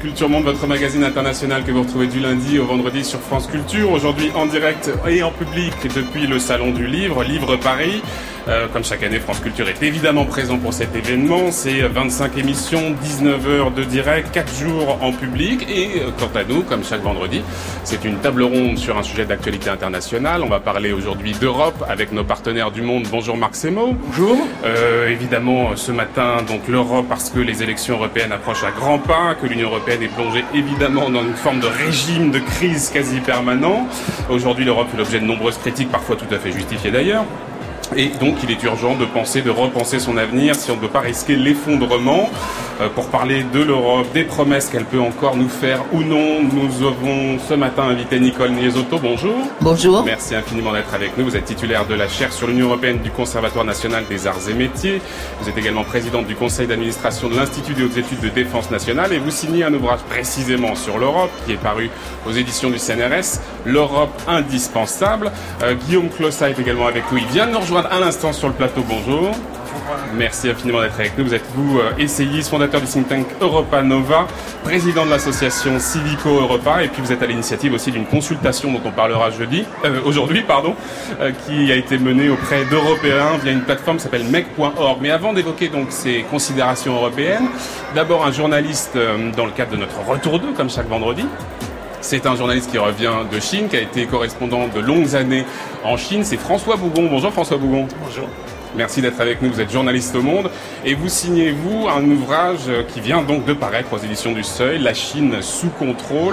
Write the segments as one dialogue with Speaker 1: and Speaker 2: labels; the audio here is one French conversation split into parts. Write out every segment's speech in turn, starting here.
Speaker 1: Culture Monde, votre magazine international que vous retrouvez du lundi au vendredi sur France Culture. Aujourd'hui en direct et en public depuis le Salon du Livre, Livre Paris. Comme chaque année, France Culture est évidemment présent pour cet événement. C'est 25 émissions, 19 heures de direct, 4 jours en public. Et quant à nous, comme chaque vendredi, c'est une table ronde sur un sujet d'actualité internationale. On va parler aujourd'hui d'Europe avec nos partenaires du monde. Bonjour Marc Semo.
Speaker 2: Bonjour.
Speaker 1: Évidemment, ce matin, donc l'Europe, parce que les élections européennes approchent à grands pas, que l'Union européenne est plongée évidemment dans une forme de régime de crise quasi permanent. Aujourd'hui, l'Europe fait l'objet de nombreuses critiques, parfois tout à fait justifiées d'ailleurs. Et donc, il est urgent de repenser son avenir si on ne veut pas risquer l'effondrement. Pour parler de l'Europe, des promesses qu'elle peut encore nous faire ou non, nous avons ce matin invité Nicole Niesotto. Bonjour.
Speaker 2: Bonjour.
Speaker 1: Merci infiniment d'être avec nous. Vous êtes titulaire de la chaire sur l'Union européenne du Conservatoire national des arts et métiers. Vous êtes également présidente du conseil d'administration de l'Institut des hautes études de défense nationale. Et vous signez un ouvrage précisément sur l'Europe qui est paru aux éditions du CNRS, L'Europe indispensable. Guillaume Clossat est également avec nous. Il vient de nous rejoindre à l'instant sur le plateau. Bonjour. Merci infiniment d'être avec nous. Vous êtes essayiste, fondateur du think tank Europa Nova, président de l'association Civico Europa, et puis vous êtes à l'initiative aussi d'une consultation dont on parlera aujourd'hui, qui a été menée auprès d'Européens via une plateforme qui s'appelle mec.org. Mais avant d'évoquer donc ces considérations européennes, d'abord un journaliste dans le cadre de notre retour d'eux, comme chaque vendredi. C'est un journaliste qui revient de Chine, qui a été correspondant de longues années en Chine. C'est François Bougon. Bonjour François Bougon.
Speaker 3: Bonjour.
Speaker 1: Merci d'être avec nous. Vous êtes journaliste au Monde et vous signez, un ouvrage qui vient donc de paraître aux éditions du Seuil, La Chine sous contrôle.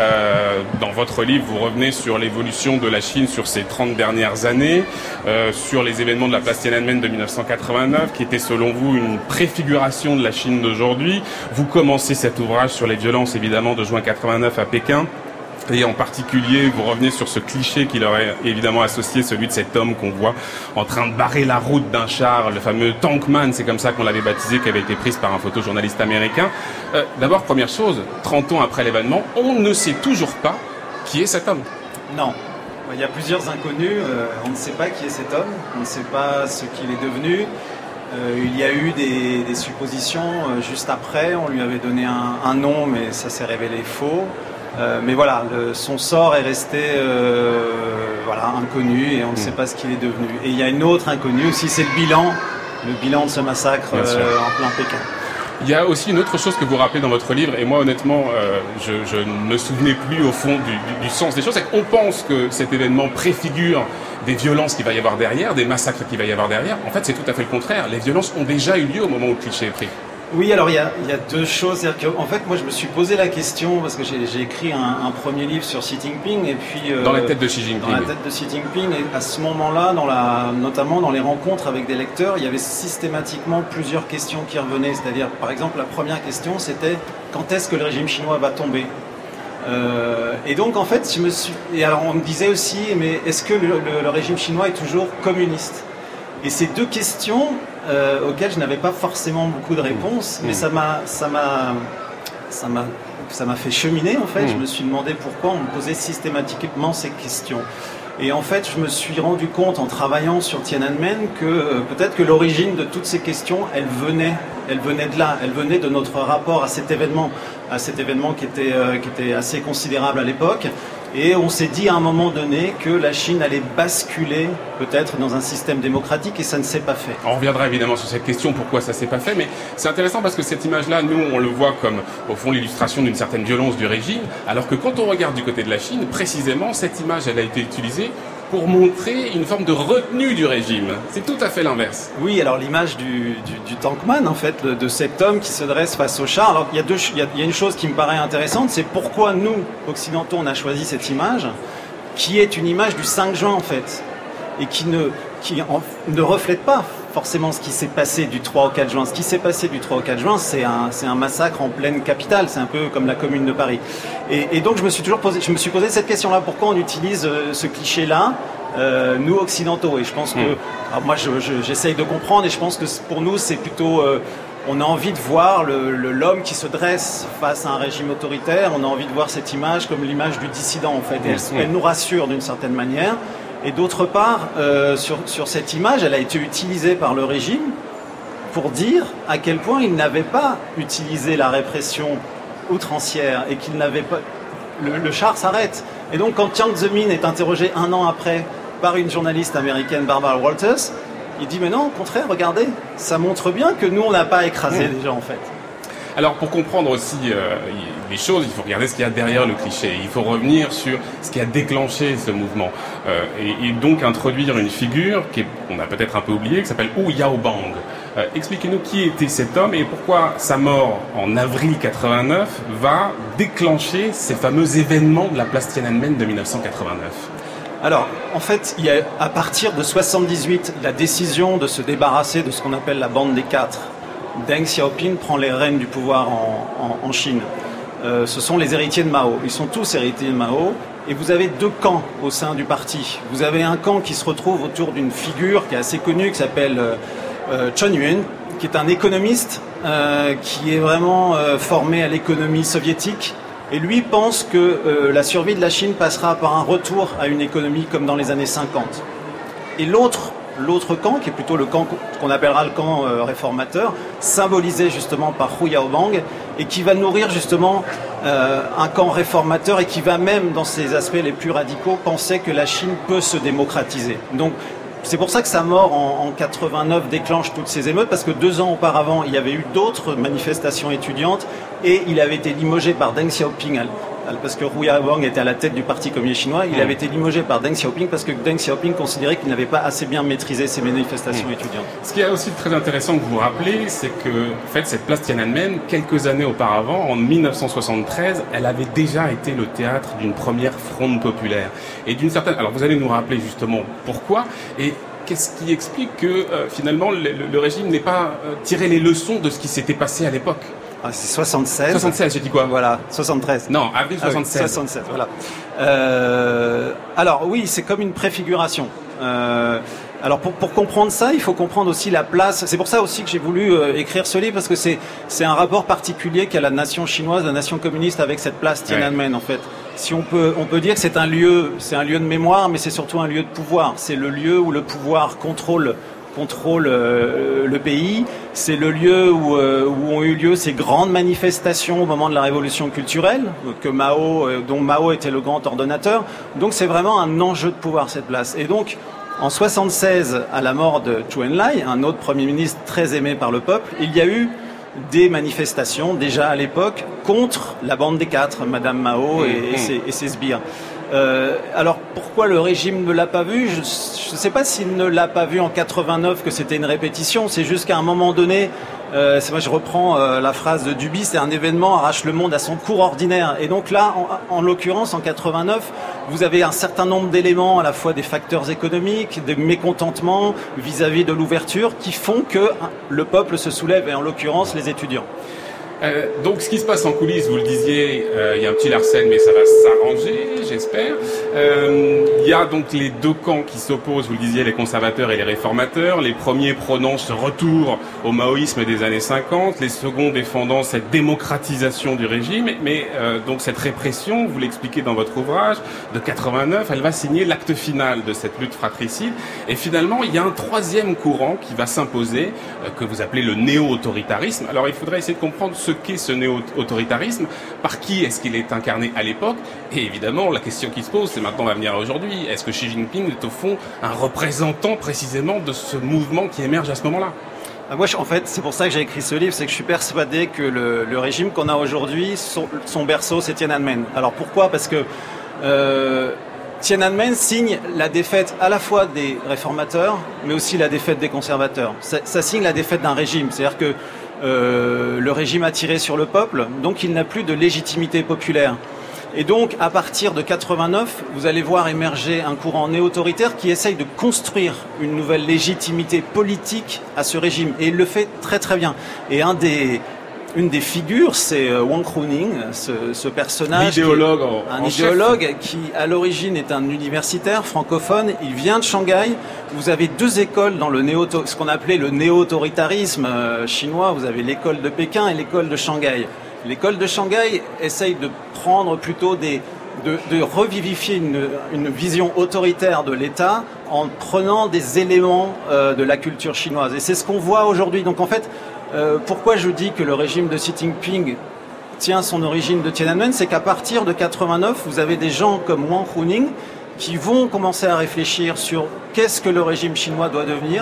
Speaker 1: Dans votre livre, vous revenez sur l'évolution de la Chine sur ces 30 dernières années, sur les événements de la place Tiananmen de 1989, qui était selon vous une préfiguration de la Chine d'aujourd'hui. Vous commencez cet ouvrage sur les violences, évidemment, de juin 89 à Pékin. Et en particulier, vous revenez sur ce cliché qu'il aurait évidemment associé, celui de cet homme qu'on voit en train de barrer la route d'un char, le fameux Tankman, c'est comme ça qu'on l'avait baptisé, qui avait été prise par un photojournaliste américain. D'abord, première chose, 30 ans après l'événement, on ne sait toujours pas qui est cet homme.
Speaker 3: Non. Il y a plusieurs inconnus. On ne sait pas qui est cet homme. On ne sait pas ce qu'il est devenu. Il y a eu des suppositions juste après. On lui avait donné un nom, mais ça s'est révélé faux. Mais voilà, son sort est resté inconnu et on ne sait pas ce qu'il est devenu. Et il y a une autre inconnue aussi, c'est le bilan de ce massacre en plein Pékin.
Speaker 1: Il y a aussi une autre chose que vous rappelez dans votre livre, et moi honnêtement, je ne me souvenais plus au fond du sens des choses, c'est qu'on pense que cet événement préfigure des violences qu'il va y avoir derrière, des massacres qu'il va y avoir derrière. En fait, c'est tout à fait le contraire. Les violences ont déjà eu lieu au moment où le cliché est pris.
Speaker 3: Oui, alors il y a deux choses. C'est-à-dire que, en fait, moi, je me suis posé la question parce que j'ai écrit un premier livre sur Xi Jinping et puis
Speaker 1: dans la tête de Xi Jinping.
Speaker 3: Dans la tête de Xi Jinping. Et à ce moment-là, notamment dans les rencontres avec des lecteurs, il y avait systématiquement plusieurs questions qui revenaient. C'est-à-dire, par exemple, la première question, c'était quand est-ce que le régime chinois va tomber ? Et donc, en fait, Et alors, on me disait aussi, mais est-ce que le régime chinois est toujours communiste ? Et ces deux questions auxquelles je n'avais pas forcément beaucoup de réponses, mais ça m'a fait cheminer en fait. Je me suis demandé pourquoi on me posait systématiquement ces questions. Et en fait, je me suis rendu compte en travaillant sur Tiananmen que peut-être que l'origine de toutes ces questions, elle venait de là, elle venait de notre rapport à cet événement qui était assez considérable à l'époque. Et on s'est dit à un moment donné que la Chine allait basculer peut-être dans un système démocratique et ça ne s'est pas fait.
Speaker 1: On reviendra évidemment sur cette question, pourquoi ça ne s'est pas fait, mais c'est intéressant parce que cette image-là, nous, on le voit comme, au fond, l'illustration d'une certaine violence du régime, alors que quand on regarde du côté de la Chine, précisément, cette image, elle a été utilisée pour montrer une forme de retenue du régime. C'est tout à fait l'inverse.
Speaker 3: Oui, alors l'image du Tankman, en fait, de cet homme qui se dresse face au char. Alors il y a une chose qui me paraît intéressante, c'est pourquoi nous, occidentaux, on a choisi cette image, qui est une image du 5 juin, en fait, et qui ne reflète pas forcément ce qui s'est passé du 3 au 4 juin. Ce qui s'est passé du 3 au 4 juin, c'est un massacre en pleine capitale. C'est un peu comme la Commune de Paris. Et donc, je me suis posé cette question-là. Pourquoi on utilise ce cliché-là, nous, occidentaux ? Et je pense que... Alors moi, j'essaye de comprendre et je pense que pour nous, c'est plutôt... on a envie de voir l'homme qui se dresse face à un régime autoritaire. On a envie de voir cette image comme l'image du dissident, en fait. Et elle nous rassure d'une certaine manière. Et d'autre part, sur cette image, elle a été utilisée par le régime pour dire à quel point il n'avait pas utilisé la répression outrancière et qu'il n'avait pas... Le char s'arrête. Et donc quand Jiang Zemin est interrogé 1 an après par une journaliste américaine, Barbara Walters, il dit mais non, au contraire, regardez, ça montre bien que nous on n'a pas écrasé les gens en fait.
Speaker 1: Alors pour comprendre aussi les choses, il faut regarder ce qu'il y a derrière le cliché. Il faut revenir sur ce qui a déclenché ce mouvement et donc introduire une figure qu'on a peut-être un peu oubliée, qui s'appelle Hu Yaobang. Expliquez-nous qui était cet homme et pourquoi sa mort en avril 89 va déclencher ces fameux événements de la place Tiananmen de 1989.
Speaker 3: Alors, en fait, il y a à partir de 78 la décision de se débarrasser de ce qu'on appelle la bande des 4. Deng Xiaoping prend les rênes du pouvoir en Chine. Ce sont les héritiers de Mao. Ils sont tous héritiers de Mao. Et vous avez 2 camps au sein du parti. Vous avez un camp qui se retrouve autour d'une figure qui est assez connue, qui s'appelle Chen Yun, qui est un économiste qui est vraiment formé à l'économie soviétique. Et lui pense que la survie de la Chine passera par un retour à une économie comme dans les années 50. Et l'autre camp, qui est plutôt le camp qu'on appellera le camp réformateur, symbolisé justement par Hu Yaobang, et qui va nourrir justement un camp réformateur et qui va même, dans ses aspects les plus radicaux, penser que la Chine peut se démocratiser. Donc, c'est pour ça que sa mort en 89 déclenche toutes ces émeutes, parce que 2 ans auparavant, il y avait eu d'autres manifestations étudiantes et il avait été limogé par Deng Xiaoping, parce que Hu Yaobang était à la tête du Parti communiste chinois, il avait été limogé par Deng Xiaoping parce que Deng Xiaoping considérait qu'il n'avait pas assez bien maîtrisé ces manifestations étudiantes.
Speaker 1: Ce qui est aussi très intéressant que vous vous rappelez, c'est que en fait, cette place Tiananmen, quelques années auparavant, en 1973, elle avait déjà été le théâtre d'une première fronde populaire. Et d'une certaine... Alors vous allez nous rappeler justement pourquoi et qu'est-ce qui explique que finalement le régime n'ait pas tiré les leçons de ce qui s'était passé à l'époque.
Speaker 3: Ah, c'est 76.
Speaker 1: 76, j'ai dit quoi?
Speaker 3: Voilà, 73.
Speaker 1: Non, avril 76.
Speaker 3: 67, voilà. Alors oui, c'est comme une préfiguration. Alors pour comprendre ça, il faut comprendre aussi la place. C'est pour ça aussi que j'ai voulu écrire ce livre, parce que c'est un rapport particulier qu'a la nation chinoise, la nation communiste avec cette place Tiananmen en fait. Si on peut dire que c'est un lieu de mémoire, mais c'est surtout un lieu de pouvoir. C'est le lieu où le pouvoir contrôle le pays. C'est le lieu où ont eu lieu ces grandes manifestations au moment de la révolution culturelle, dont Mao était le grand ordonnateur. Donc c'est vraiment un enjeu de pouvoir, cette place. Et donc, en 76, à la mort de Zhou Enlai, un autre Premier ministre très aimé par le peuple, il y a eu des manifestations, déjà à l'époque, contre la bande des 4, Madame Mao et ses sbires. Alors pourquoi le régime ne l'a pas vu? Je ne sais pas s'il ne l'a pas vu en 89 que c'était une répétition. C'est juste qu'à un moment donné, moi je reprends la phrase de Duby, c'est un événement arrache le monde à son cours ordinaire. Et donc là, en l'occurrence, en 89, vous avez un certain nombre d'éléments, à la fois des facteurs économiques, des mécontentements vis-à-vis de l'ouverture, qui font que le peuple se soulève, et en l'occurrence les étudiants.
Speaker 1: Donc ce qui se passe en coulisses, vous le disiez, il y a un petit Larsen, mais ça va s'arranger, j'espère. Il y a donc les 2 camps qui s'opposent, vous le disiez, les conservateurs et les réformateurs. Les premiers prônant ce retour au maoïsme des années 50, les seconds défendant cette démocratisation du régime. Mais donc cette répression, vous l'expliquez dans votre ouvrage, de 89, elle va signer l'acte final de cette lutte fratricide. Et finalement, il y a un 3e courant qui va s'imposer, que vous appelez le néo-autoritarisme. Alors il faudrait essayer de comprendre ce qu'est ce néo-autoritarisme, par qui est-ce qu'il est incarné à l'époque, et évidemment la question qui se pose, c'est maintenant va venir à aujourd'hui, est-ce que Xi Jinping est au fond un représentant précisément de ce mouvement qui émerge à ce moment-là?
Speaker 3: Moi, en fait, c'est pour ça que j'ai écrit ce livre, c'est que je suis persuadé que le régime qu'on a aujourd'hui, son berceau, c'est Tiananmen. Alors pourquoi? Parce que Tiananmen signe la défaite à la fois des réformateurs, mais aussi la défaite des conservateurs. Ça signe la défaite d'un régime, c'est-à-dire que le régime a tiré sur le peuple, donc il n'a plus de légitimité populaire. Et donc, à partir de 89, vous allez voir émerger un courant néo-autoritaire qui essaye de construire une nouvelle légitimité politique à ce régime. Et il le fait très très bien. Et une des figures, c'est Wang Kruning, ce personnage, idéologue qui, à l'origine, est un universitaire francophone. Il vient de Shanghai. Vous avez 2 écoles dans ce qu'on appelait le néo-autoritarisme chinois. Vous avez l'école de Pékin et l'école de Shanghai. L'école de Shanghai essaye de prendre plutôt de revivifier une vision autoritaire de l'État en prenant des éléments de la culture chinoise. Et c'est ce qu'on voit aujourd'hui. Donc en fait, pourquoi je dis que le régime de Xi Jinping tient son origine de Tiananmen, c'est qu'à partir de 89, vous avez des gens comme Wang Huning qui vont commencer à réfléchir sur qu'est-ce que le régime chinois doit devenir,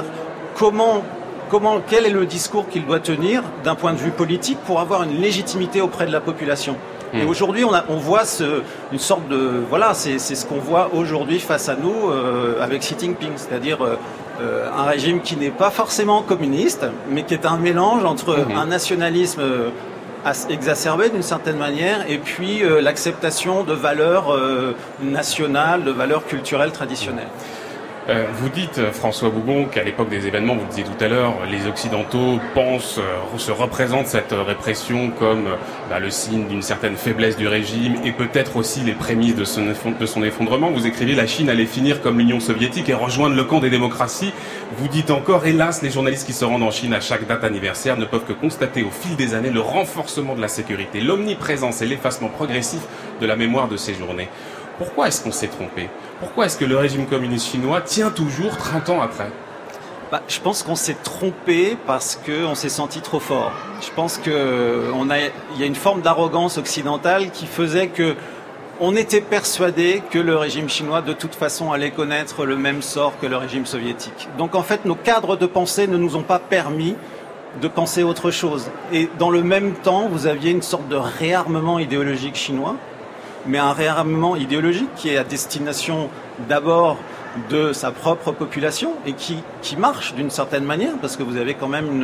Speaker 3: quel est le discours qu'il doit tenir d'un point de vue politique pour avoir une légitimité auprès de la population. Et aujourd'hui, on voit une sorte de... Voilà, c'est ce qu'on voit aujourd'hui face à nous avec Xi Jinping, c'est-à-dire un régime qui n'est pas forcément communiste, mais qui est un mélange entre un nationalisme exacerbé d'une certaine manière et puis l'acceptation de valeurs nationales, de valeurs culturelles traditionnelles.
Speaker 1: Vous dites, François Bougon, qu'à l'époque des événements, vous le disiez tout à l'heure, les Occidentaux pensent, se représentent cette répression comme le signe d'une certaine faiblesse du régime et peut-être aussi les prémices de son effondrement. Vous écrivez « La Chine allait finir comme l'Union soviétique et rejoindre le camp des démocraties ». Vous dites encore « Hélas, les journalistes qui se rendent en Chine à chaque date anniversaire ne peuvent que constater au fil des années le renforcement de la sécurité, l'omniprésence et l'effacement progressif de la mémoire de ces journées ». Pourquoi est-ce qu'on s'est trompé ? Pourquoi est-ce que le régime communiste chinois tient toujours 30 ans après ?
Speaker 3: Je pense qu'on s'est trompé parce qu'on s'est senti trop fort. Je pense qu'il y a une forme d'arrogance occidentale qui faisait que on était persuadé que le régime chinois de toute façon allait connaître le même sort que le régime soviétique. Donc en fait, nos cadres de pensée ne nous ont pas permis de penser autre chose. Et dans le même temps, vous aviez une sorte de réarmement idéologique chinois, mais un réarmement idéologique qui est à destination d'abord de sa propre population et qui marche d'une certaine manière, parce que vous avez quand même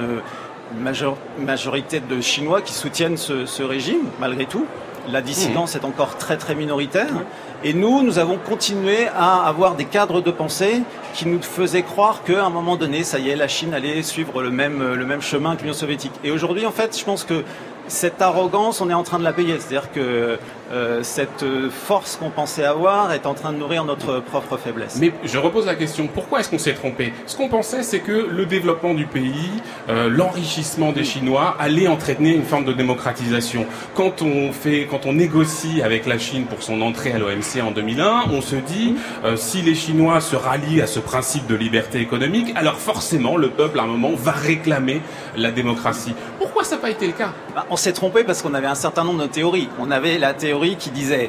Speaker 3: une majorité de Chinois qui soutiennent ce régime, malgré tout. La dissidence est encore très très minoritaire. Et nous avons continué à avoir des cadres de pensée qui nous faisaient croire qu'à un moment donné, ça y est, la Chine allait suivre le même chemin que l'Union soviétique. Et aujourd'hui, en fait, je pense que cette arrogance, on est en train de la payer. C'est-à-dire que cette force qu'on pensait avoir est en train de nourrir notre propre faiblesse.
Speaker 1: Mais je repose la question, pourquoi est-ce qu'on s'est trompé ? Ce qu'on pensait, c'est que le développement du pays, l'enrichissement des Chinois allait entraîner une forme de démocratisation. Quand on négocie avec la Chine pour son entrée à l'OMC en 2001, on se dit, si les Chinois se rallient à ce principe de liberté économique, alors forcément, le peuple, à un moment, va réclamer la démocratie. Pourquoi ça n'a pas été le cas ?
Speaker 3: On s'est trompé parce qu'on avait un certain nombre de théories. On avait la théorie qui disait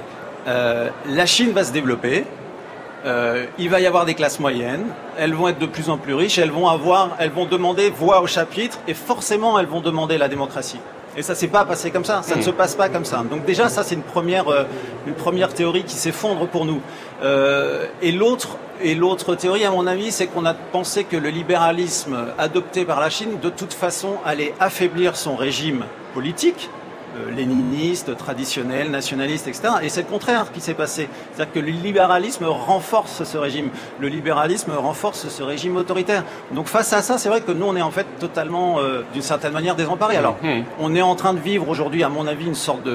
Speaker 3: la Chine va se développer, il va y avoir des classes moyennes, elles vont être de plus en plus riches, elles vont demander voix au chapitre et forcément elles vont demander la démocratie. Et ça s'est pas passé comme ça, ça ne se passe pas comme ça. Donc déjà ça c'est une première théorie qui s'effondre pour nous. Et l'autre théorie à mon avis c'est qu'on a pensé que le libéralisme adopté par la Chine de toute façon allait affaiblir son régime politique, léniniste, traditionnel, nationaliste, etc. Et c'est le contraire qui s'est passé. C'est-à-dire que le libéralisme renforce ce régime. Le libéralisme renforce ce régime autoritaire. Donc face à ça, c'est vrai que nous, on est en fait totalement, d'une certaine manière, désemparés. Alors, on est en train de vivre aujourd'hui, à mon avis, une sorte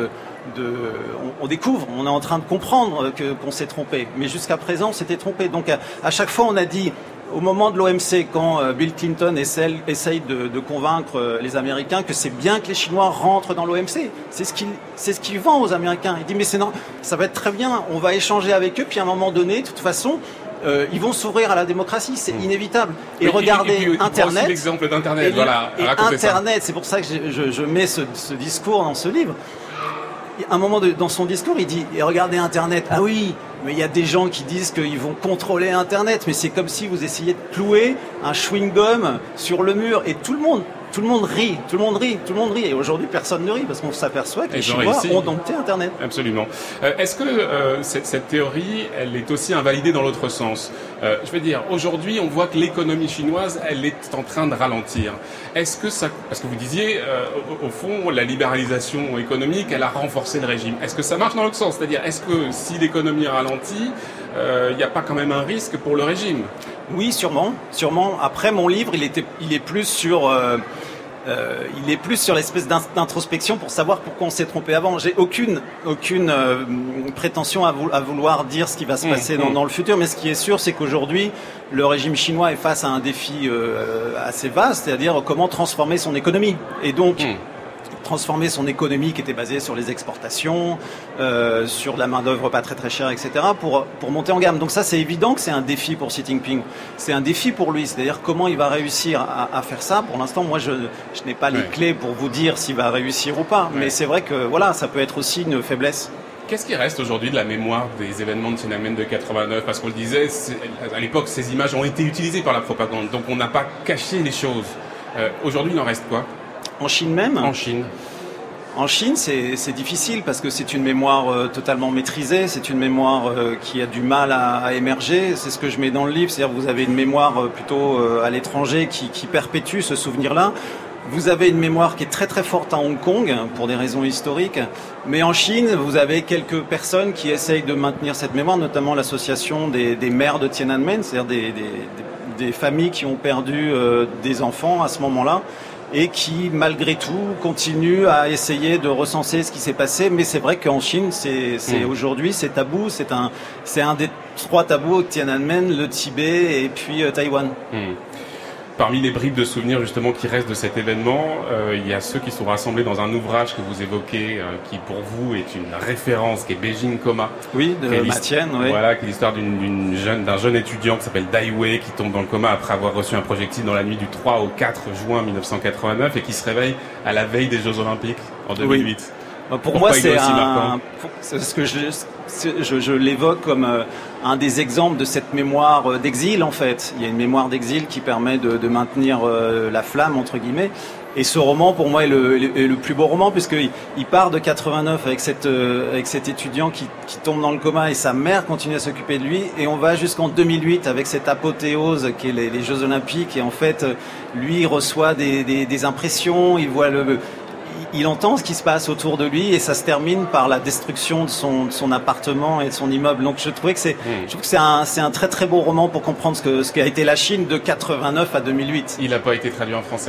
Speaker 3: on découvre, on est en train de comprendre qu'on s'est trompé. Mais jusqu'à présent, on s'était trompé. Donc à chaque fois, on a dit... Au moment de l'OMC, quand Bill Clinton essaye de convaincre les Américains que c'est bien que les Chinois rentrent dans l'OMC, c'est ce qu'il vend aux Américains. Il dit mais ça va être très bien, on va échanger avec eux, puis à un moment donné, de toute façon, ils vont s'ouvrir à la démocratie, c'est inévitable. Et regardez Internet.
Speaker 1: Aussi l'exemple d'Internet, voilà.
Speaker 3: Et Internet, c'est pour ça que je mets ce discours dans ce livre. À un moment dans son discours, il dit et regardez Internet. Ah oui, mais il y a des gens qui disent qu'ils vont contrôler Internet, mais c'est comme si vous essayiez de clouer un chewing-gum sur le mur et tout le monde rit. Et aujourd'hui, personne ne rit parce qu'on s'aperçoit que les Chinois ont dompté Internet.
Speaker 1: Absolument. Est-ce que cette théorie, elle est aussi invalidée dans l'autre sens ? Je veux dire, aujourd'hui, on voit que l'économie chinoise, elle est en train de ralentir. Est-ce que ça... Parce que vous disiez, au fond, la libéralisation économique, elle a renforcé le régime. Est-ce que ça marche dans l'autre sens ? C'est-à-dire, est-ce que si l'économie ralentit, il n'y a pas quand même un risque pour le régime ?
Speaker 3: Oui, sûrement. Après, mon livre, il est plus sur l'espèce d'introspection pour savoir pourquoi on s'est trompé avant. J'ai aucune prétention à vouloir dire ce qui va se passer dans le futur, mais ce qui est sûr, c'est qu'aujourd'hui, le régime chinois est face à un défi assez vaste, c'est-à-dire comment transformer son économie. Et donc, transformer son économie qui était basée sur les exportations, sur la main-d'œuvre pas très très chère, etc., pour monter en gamme. Donc ça, c'est évident que c'est un défi pour Xi Jinping. C'est un défi pour lui. C'est-à-dire comment il va réussir à faire ça. Pour l'instant, moi, je n'ai pas les clés pour vous dire s'il va réussir ou pas. Mais c'est vrai que voilà, ça peut être aussi une faiblesse.
Speaker 1: Qu'est-ce qui reste aujourd'hui de la mémoire des événements de Tiananmen de 89 ? Parce qu'on le disait, à l'époque, ces images ont été utilisées par la propagande. Donc on n'a pas caché les choses. Aujourd'hui, il en reste quoi ?
Speaker 3: En Chine même ?
Speaker 1: En Chine.
Speaker 3: En Chine, c'est difficile parce que c'est une mémoire totalement maîtrisée, c'est une mémoire qui a du mal à émerger. C'est ce que je mets dans le livre, c'est-à-dire que vous avez une mémoire plutôt à l'étranger qui perpétue ce souvenir-là. Vous avez une mémoire qui est très très forte à Hong Kong pour des raisons historiques, mais en Chine, vous avez quelques personnes qui essayent de maintenir cette mémoire, notamment l'association des mères de Tiananmen, c'est-à-dire des familles qui ont perdu des enfants à ce moment-là, et qui, malgré tout, continuent à essayer de recenser ce qui s'est passé. Mais c'est vrai qu'en Chine, aujourd'hui, c'est tabou. C'est un des 3 tabous, Tiananmen, le Tibet et puis Taïwan.
Speaker 1: Parmi les bribes de souvenirs justement qui restent de cet événement, il y a ceux qui sont rassemblés dans un ouvrage que vous évoquez, qui pour vous est une référence, qui est Beijing Coma.
Speaker 3: Oui, de Matienne, oui.
Speaker 1: Voilà, qui est l'histoire d'un jeune étudiant qui s'appelle Dai Wei, qui tombe dans le coma après avoir reçu un projectile dans la nuit du 3 au 4 juin 1989 et qui se réveille à la veille des Jeux Olympiques en 2008.
Speaker 3: Oui. Pour moi, c'est ce que je l'évoque comme un des exemples de cette mémoire d'exil, en fait. Il y a une mémoire d'exil qui permet de maintenir la flamme, entre guillemets. Et ce roman, pour moi, est le plus beau roman, puisqu'il part de 89 avec cet étudiant qui tombe dans le coma et sa mère continue à s'occuper de lui. Et on va jusqu'en 2008 avec cette apothéose qui est les Jeux Olympiques. Et en fait, lui, il reçoit des impressions, il entend ce qui se passe autour de lui et ça se termine par la destruction de son appartement et de son immeuble. Donc je trouve que c'est un très très beau roman pour comprendre ce qu'a été la Chine de 89 à 2008.
Speaker 1: Il n'a pas été traduit en français ?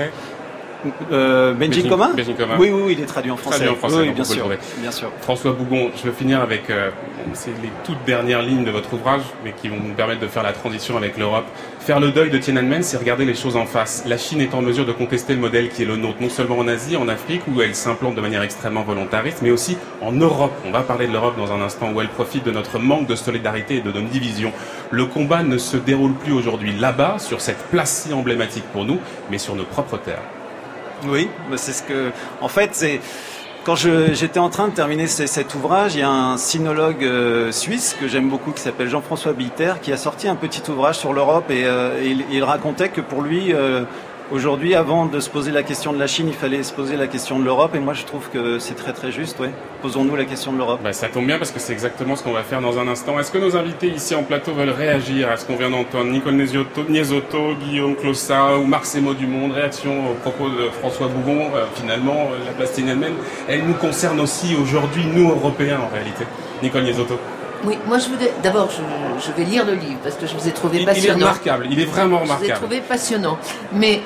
Speaker 3: Beijing Coma ? Oui, il est traduit en français.
Speaker 1: Oui,
Speaker 3: bien sûr.
Speaker 1: François Bougon, je veux finir avec c'est les toutes dernières lignes de votre ouvrage, mais qui vont nous permettre de faire la transition avec l'Europe. Faire le deuil de Tiananmen, c'est regarder les choses en face. La Chine est en mesure de contester le modèle qui est le nôtre, non seulement en Asie, en Afrique, où elle s'implante de manière extrêmement volontariste, mais aussi en Europe. On va parler de l'Europe dans un instant, où elle profite de notre manque de solidarité et de nos divisions. Le combat ne se déroule plus aujourd'hui là-bas, sur cette place si emblématique pour nous, mais sur nos propres terres.
Speaker 3: Oui, c'est ce que... En fait, c'est... Quand j'étais en train de terminer cet ouvrage, il y a un sinologue suisse que j'aime beaucoup qui s'appelle Jean-François Billeter qui a sorti un petit ouvrage sur l'Europe et il racontait que pour lui, aujourd'hui, avant de se poser la question de la Chine, il fallait se poser la question de l'Europe et moi je trouve que c'est très très juste. Ouais. Posons-nous la question de l'Europe.
Speaker 1: Ça tombe bien parce que c'est exactement ce qu'on va faire dans un instant. Est-ce que nos invités ici en plateau veulent réagir à ce qu'on vient d'entendre ? Nicole Niesotto, Guillaume Clossat ou Marc Semo du Monde. Réaction au propos de François Bougon. Finalement, la place Tiananmen, elle nous concerne aussi aujourd'hui, nous Européens en réalité. Nicole Niesotto.
Speaker 2: Oui, moi d'abord je vais lire le livre parce que je vous ai trouvé passionnant.
Speaker 1: Il est remarquable, il est vraiment remarquable.
Speaker 2: Je vous ai trouvé passionnant. Mais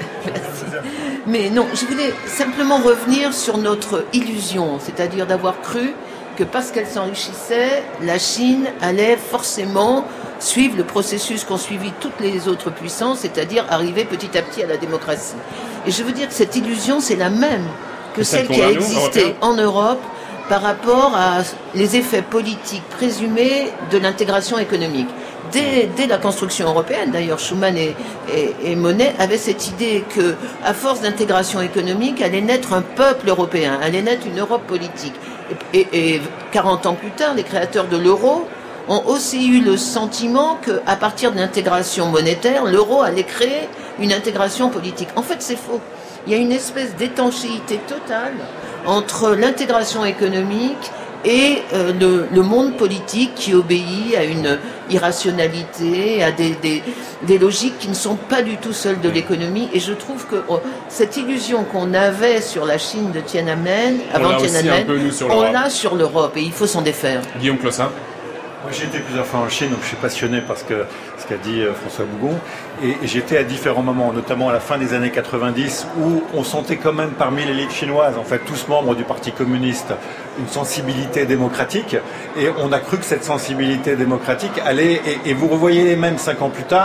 Speaker 2: non, je voulais simplement revenir sur notre illusion, c'est-à-dire d'avoir cru que parce qu'elle s'enrichissait, la Chine allait forcément suivre le processus qu'ont suivi toutes les autres puissances, c'est-à-dire arriver petit à petit à la démocratie. Et je veux dire que cette illusion, c'est la même que celle qui a existé en Europe par rapport à les effets politiques présumés de l'intégration économique. Dès la construction européenne, d'ailleurs, Schuman et Monnet avaient cette idée que, à force d'intégration économique, allait naître un peuple européen, allait naître une Europe politique. Et 40 ans plus tard, les créateurs de l'euro ont aussi eu le sentiment qu'à partir de l'intégration monétaire, l'euro allait créer une intégration politique. En fait, c'est faux. Il y a une espèce d'étanchéité totale entre l'intégration économique et le monde politique qui obéit à une irrationalité, à des logiques qui ne sont pas du tout celles de l'économie. Et je trouve que cette illusion qu'on avait sur la Chine de Tiananmen, avant Tiananmen, on l'a sur l'Europe et il faut s'en défaire.
Speaker 1: Guillaume Clossat.
Speaker 4: Moi, j'ai été plusieurs fois en Chine, donc je suis passionné par ce qu'a dit François Bougon. Et j'étais à différents moments, notamment à la fin des années 90, où on sentait quand même parmi l'élite chinoise, en fait, tous membres du Parti communiste, une sensibilité démocratique. Et on a cru que cette sensibilité démocratique allait... Et vous revoyez les mêmes 5 ans plus tard.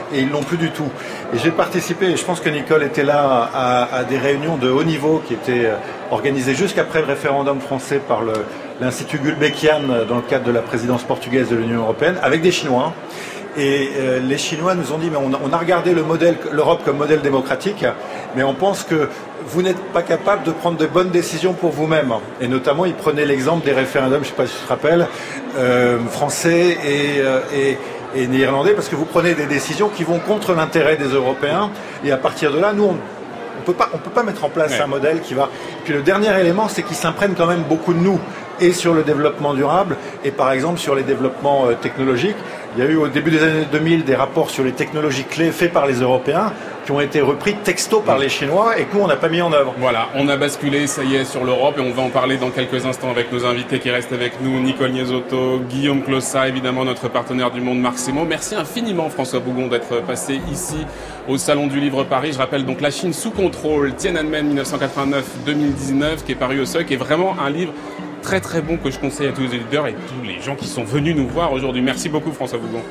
Speaker 4: et ils l'ont plus du tout. Et j'ai participé, et je pense que Nicole était là, à des réunions de haut niveau qui étaient organisées jusqu'après le référendum français par l'Institut Gulbenkian dans le cadre de la présidence portugaise de l'Union européenne, avec des Chinois. Et les Chinois nous ont dit, mais on a regardé l'Europe comme modèle démocratique, mais on pense que vous n'êtes pas capable de prendre de bonnes décisions pour vous-même. Et notamment, ils prenaient l'exemple des référendums, je ne sais pas si tu te rappelles, français et néerlandais, parce que vous prenez des décisions qui vont contre l'intérêt des Européens. Et à partir de là, nous, on peut pas mettre en place un modèle qui va... Et puis le dernier élément, c'est qu'ils s'imprègnent quand même beaucoup de nous, et sur le développement durable, et par exemple sur les développements technologiques. Il y a eu au début des années 2000 des rapports sur les technologies clés faits par les Européens, qui ont été repris texto par les Chinois, et que nous, on n'a pas mis en œuvre.
Speaker 1: Voilà, on a basculé, ça y est, sur l'Europe, et on va en parler dans quelques instants avec nos invités qui restent avec nous, Nicole Niesotto, Guillaume Clossat, évidemment notre partenaire du Monde, Marc Semo. Merci infiniment, François Bougon, d'être passé ici au Salon du Livre Paris. Je rappelle donc La Chine sous contrôle, Tiananmen 1989-2019, qui est paru au seuil, qui est vraiment un livre très très bon que je conseille à tous les éditeurs et tous les gens qui sont venus nous voir aujourd'hui. Merci beaucoup, François Bougon.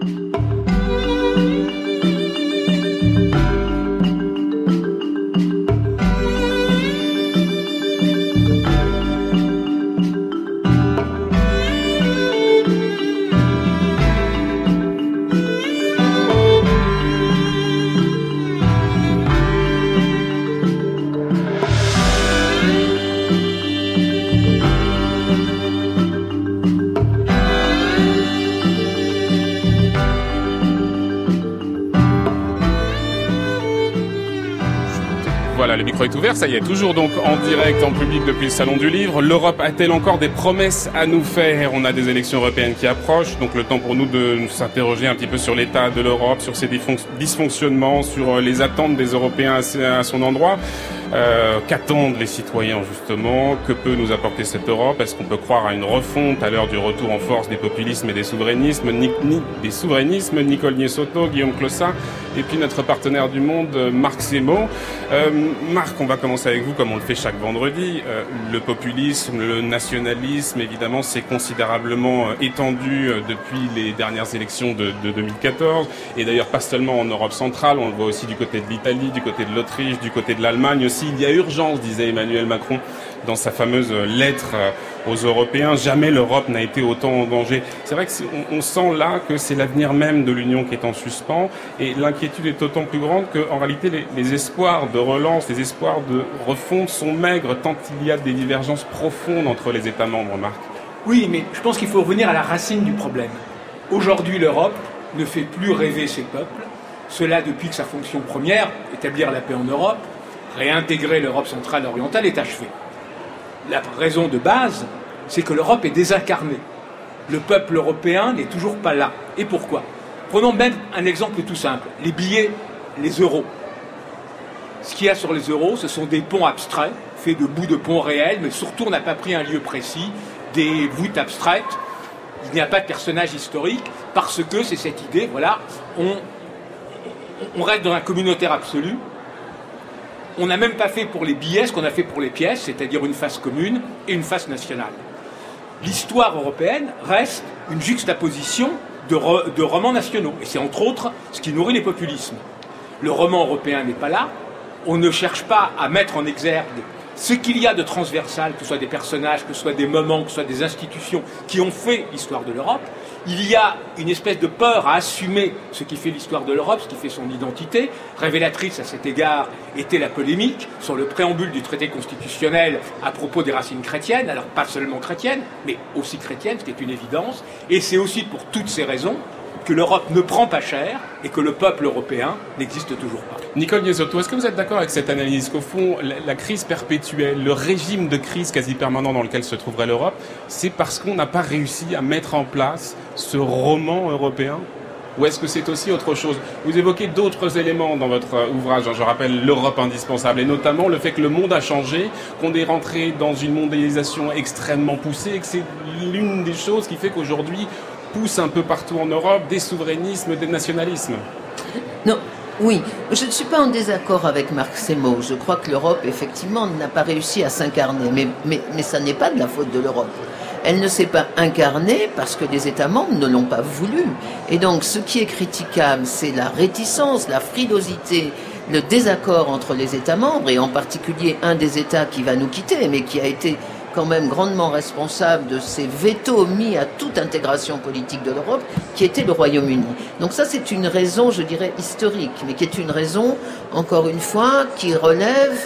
Speaker 1: Voilà, le micro est ouvert, ça y est, toujours donc en direct, en public depuis le Salon du Livre. L'Europe a-t-elle encore des promesses à nous faire ? On a des élections européennes qui approchent, donc le temps pour nous de nous s'interroger un petit peu sur l'état de l'Europe, sur ses dysfonctionnements, sur les attentes des Européens à son endroit. Qu'attendent les citoyens justement ? Que peut nous apporter cette Europe ? Est-ce qu'on peut croire à une refonte à l'heure du retour en force des populismes et des souverainismes, Nicole Niesotto, Guillaume Clossat, et puis notre partenaire du Monde, Marc Semo. Marc, on va commencer avec vous comme on le fait chaque vendredi. Le populisme, le nationalisme, évidemment, c'est considérablement étendu depuis les dernières élections de 2014. Et d'ailleurs, pas seulement en Europe centrale, on le voit aussi du côté de l'Italie, du côté de l'Autriche, du côté de l'Allemagne aussi. Il y a urgence, disait Emmanuel Macron dans sa fameuse lettre aux Européens. Jamais l'Europe n'a été autant en danger. C'est vrai qu'on sent là que c'est l'avenir même de l'Union qui est en suspens. Et l'inquiétude est d'autant plus grande qu'en réalité, les espoirs de relance, les espoirs de refonte sont maigres tant il y a des divergences profondes entre les États membres, Marc.
Speaker 5: Oui, mais je pense qu'il faut revenir à la racine du problème. Aujourd'hui, l'Europe ne fait plus rêver ses peuples. Cela depuis que sa fonction première, établir la paix en Europe, réintégrer l'Europe centrale et orientale, est achevée. La raison de base, c'est que l'Europe est désincarnée. Le peuple européen n'est toujours pas là. Et pourquoi ? Prenons même un exemple tout simple. Les billets, les euros. Ce qu'il y a sur les euros, ce sont des ponts abstraits, faits de bouts de ponts réels, mais surtout on n'a pas pris un lieu précis, des voûtes abstraites. Il n'y a pas de personnage historique, parce que c'est cette idée, voilà, on reste dans un communautaire absolu. On n'a même pas fait pour les billets ce qu'on a fait pour les pièces, c'est-à-dire une face commune et une face nationale. L'histoire européenne reste une juxtaposition de romans nationaux. Et c'est entre autres ce qui nourrit les populismes. Le roman européen n'est pas là. On ne cherche pas à mettre en exergue ce qu'il y a de transversal, que ce soit des personnages, que ce soit des moments, que ce soit des institutions qui ont fait l'histoire de l'Europe. Il y a une espèce de peur à assumer ce qui fait l'histoire de l'Europe, ce qui fait son identité. Révélatrice à cet égard était la polémique sur le préambule du traité constitutionnel à propos des racines chrétiennes, alors pas seulement chrétiennes, mais aussi chrétiennes, ce qui est une évidence. Et c'est aussi pour toutes ces raisons que l'Europe ne prend pas cher et que le peuple européen n'existe toujours pas.
Speaker 1: Nicole Niesotto, est-ce que vous êtes d'accord avec cette analyse qu'au fond, la crise perpétuelle, le régime de crise quasi permanent dans lequel se trouverait l'Europe, c'est parce qu'on n'a pas réussi à mettre en place ce roman européen ? Ou est-ce que c'est aussi autre chose ? Vous évoquez d'autres éléments dans votre ouvrage, je rappelle l'Europe indispensable, et notamment le fait que le monde a changé, qu'on est rentré dans une mondialisation extrêmement poussée, et que c'est l'une des choses qui fait qu'aujourd'hui pousse un peu partout en Europe des souverainismes, des nationalismes.
Speaker 2: Non, oui, je ne suis pas en désaccord avec Marc Semo. Je crois que l'Europe, effectivement, n'a pas réussi à s'incarner, mais ça n'est pas de la faute de l'Europe. Elle ne s'est pas incarnée parce que les États membres ne l'ont pas voulu. Et donc, ce qui est critiquable, c'est la réticence, la frilosité, le désaccord entre les États membres, et en particulier un des États qui va nous quitter, mais qui a été quand même grandement responsable de ces vétos mis à toute intégration politique de l'Europe, qui était le Royaume-Uni. Donc ça, c'est une raison, je dirais, historique, mais qui est une raison, encore une fois, qui relève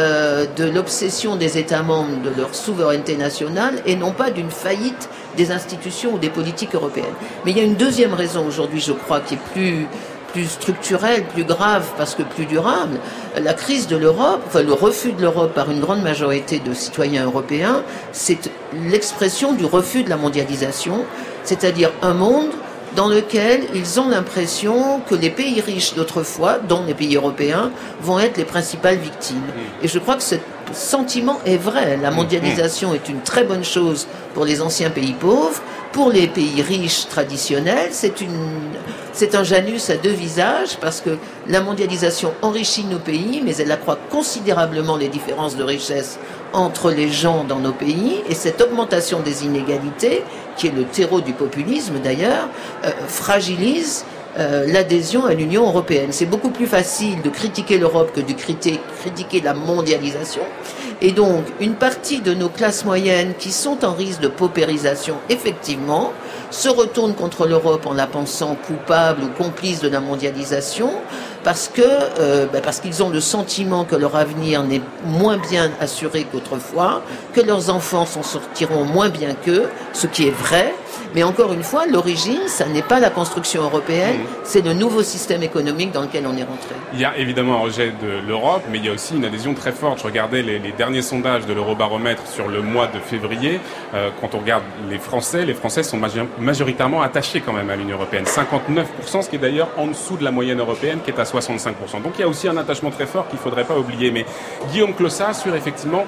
Speaker 2: de l'obsession des États membres de leur souveraineté nationale et non pas d'une faillite des institutions ou des politiques européennes. Mais il y a une deuxième raison aujourd'hui, je crois, qui est plus structurelle, plus grave, parce que plus durable. La crise de l'Europe, enfin le refus de l'Europe par une grande majorité de citoyens européens, c'est l'expression du refus de la mondialisation, c'est-à-dire un monde dans lequel ils ont l'impression que les pays riches d'autrefois, dont les pays européens, vont être les principales victimes. Et je crois que ce sentiment est vrai. La mondialisation est une très bonne chose pour les anciens pays pauvres. Pour les pays riches traditionnels, c'est un Janus à deux visages, parce que la mondialisation enrichit nos pays, mais elle accroît considérablement les différences de richesse entre les gens dans nos pays, et cette augmentation des inégalités, qui est le terreau du populisme d'ailleurs, fragilise l'adhésion à l'Union européenne. C'est beaucoup plus facile de critiquer l'Europe que de critiquer la mondialisation. Et donc, une partie de nos classes moyennes qui sont en risque de paupérisation, effectivement, se retournent contre l'Europe en la pensant coupable ou complice de la mondialisation, parce qu'ils ont le sentiment que leur avenir n'est moins bien assuré qu'autrefois, que leurs enfants s'en sortiront moins bien qu'eux, ce qui est vrai. Mais encore une fois, l'origine, ça n'est pas la construction européenne, c'est le nouveau système économique dans lequel on est rentré.
Speaker 1: Il y a évidemment un rejet de l'Europe, mais il y a aussi une adhésion très forte. Je regardais les derniers sondages de l'Eurobaromètre sur le mois de février. Quand on regarde les Français sont majoritairement attachés quand même à l'Union européenne. 59%, ce qui est d'ailleurs en dessous de la moyenne européenne qui est à 65%. Donc il y a aussi un attachement très fort qu'il ne faudrait pas oublier. Mais Guillaume Clossat, sur effectivement,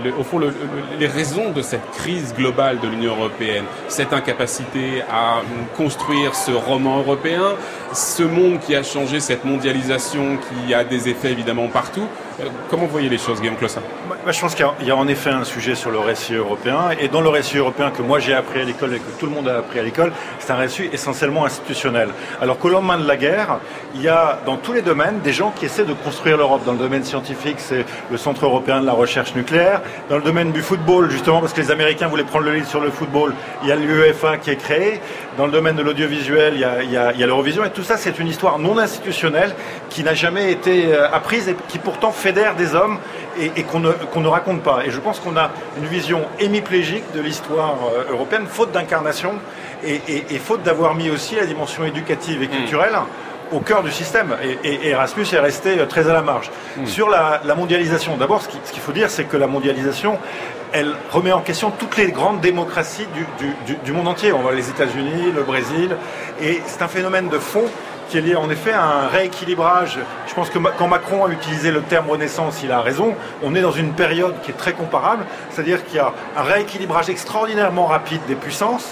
Speaker 1: les raisons de cette crise globale de l'Union européenne, cette incapacité à construire ce roman européen, ce monde qui a changé, cette mondialisation qui a des effets évidemment partout. Comment vous voyez les choses, Guillaume Clossat ?
Speaker 4: Je pense qu'il y a en effet un sujet sur le récit européen, et dans le récit européen que moi j'ai appris à l'école et que tout le monde a appris à l'école, c'est un récit essentiellement institutionnel. Alors qu'au lendemain de la guerre, il y a dans tous les domaines des gens qui essaient de construire l'Europe. Dans le domaine scientifique, c'est le Centre européen de la recherche nucléaire. Dans le domaine du football, justement parce que les Américains voulaient prendre le lead sur le football, il y a l'UEFA qui est créé. Dans le domaine de l'audiovisuel, il y a l'Eurovision, et tout ça c'est une histoire non institutionnelle qui n'a jamais été apprise et qui pourtant fédère des hommes et qu'on ne raconte pas. Et je pense qu'on a une vision hémiplégique de l'histoire européenne, faute d'incarnation et faute d'avoir mis aussi la dimension éducative et culturelle au cœur du système. Et Erasmus est resté très à la marge. Sur la mondialisation, d'abord, ce qu'il faut dire, c'est que la mondialisation, elle remet en question toutes les grandes démocraties du monde entier. On voit les États-Unis, le Brésil, et c'est un phénomène de fond qui est lié en effet à un rééquilibrage. Je pense que quand Macron a utilisé le terme Renaissance, il a raison. On est dans une période qui est très comparable, c'est-à-dire qu'il y a un rééquilibrage extraordinairement rapide des puissances,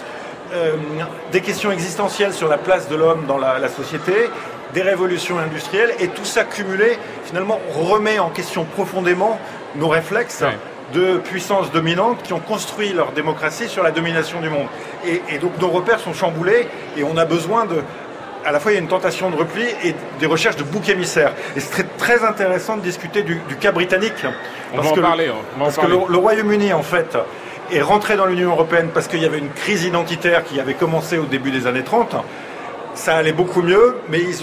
Speaker 4: des questions existentielles sur la place de l'homme dans la société, des révolutions industrielles, et tout ça cumulé, finalement, remet en question profondément nos réflexes de puissances dominantes qui ont construit leur démocratie sur la domination du monde. Et donc nos repères sont chamboulés, et on a besoin à la fois il y a une tentation de repli et des recherches de boucs émissaires. Et c'est très intéressant de discuter du cas britannique. Parce que le Royaume-Uni, en fait, est rentré dans l'Union européenne parce qu'il y avait une crise identitaire qui avait commencé au début des années 30. Ça allait beaucoup mieux, mais ils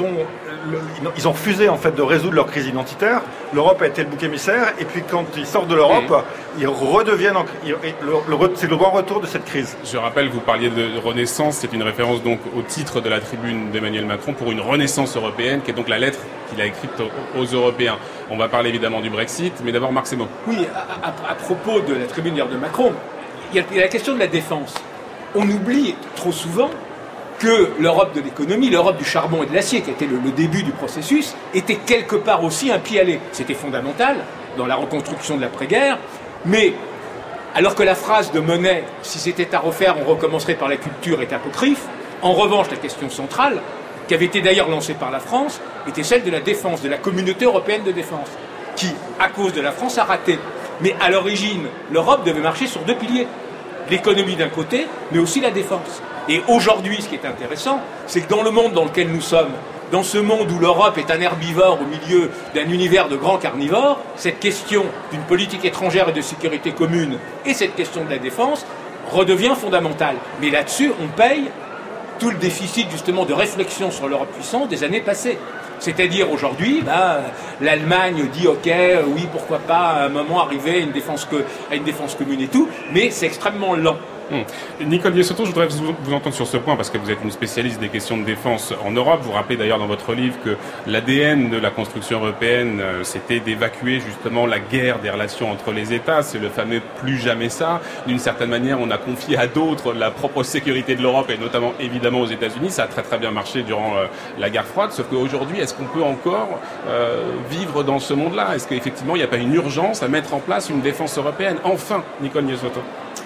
Speaker 4: ont refusé en fait de résoudre leur crise identitaire. L'Europe a été le bouc émissaire, et puis quand ils sortent de l'Europe, ils redeviennent. C'est le grand retour de cette crise.
Speaker 1: Je rappelle, vous parliez de Renaissance, c'est une référence donc au titre de la tribune d'Emmanuel Macron pour une Renaissance européenne, qui est donc la lettre qu'il a écrite aux Européens. On va parler évidemment du Brexit, mais d'abord Marc Semo.
Speaker 5: Oui, à propos de la tribune de Macron, il y a la question de la défense. On oublie trop souvent que l'Europe de l'économie, l'Europe du charbon et de l'acier, qui était le début du processus, était quelque part aussi un pis-aller. C'était fondamental dans la reconstruction de l'après-guerre, mais alors que la phrase de Monnet, si c'était à refaire, on recommencerait par la culture, est apocryphe, en revanche, la question centrale, qui avait été d'ailleurs lancée par la France, était celle de la défense, de la communauté européenne de défense, qui, à cause de la France, a raté. Mais à l'origine, l'Europe devait marcher sur deux piliers. l'économie d'un côté, mais aussi la défense. Et aujourd'hui, ce qui est intéressant, c'est que dans le monde dans lequel nous sommes, dans ce monde où l'Europe est un herbivore au milieu d'un univers de grands carnivores, cette question d'une politique étrangère et de sécurité commune et cette question de la défense redevient fondamentale. Mais là-dessus, on paye tout le déficit justement de réflexion sur l'Europe puissante des années passées. C'est-à-dire aujourd'hui, l'Allemagne dit ok, oui, pourquoi pas à un moment arriver à une défense commune et tout, mais c'est extrêmement lent.
Speaker 1: Nicole Biesotto, je voudrais vous entendre sur ce point parce que vous êtes une spécialiste des questions de défense en Europe. Vous rappelez d'ailleurs dans votre livre que l'ADN de la construction européenne, c'était d'évacuer justement la guerre des relations entre les États. C'est le fameux plus jamais ça. D'une certaine manière, on a confié à d'autres la propre sécurité de l'Europe et notamment évidemment aux États-Unis. Ça a très très bien marché durant la guerre froide. Sauf qu'aujourd'hui, est-ce qu'on peut encore vivre dans ce monde-là? Est-ce qu'effectivement, il n'y a pas une urgence à mettre en place une défense européenne? Enfin, Nicole Biesotto.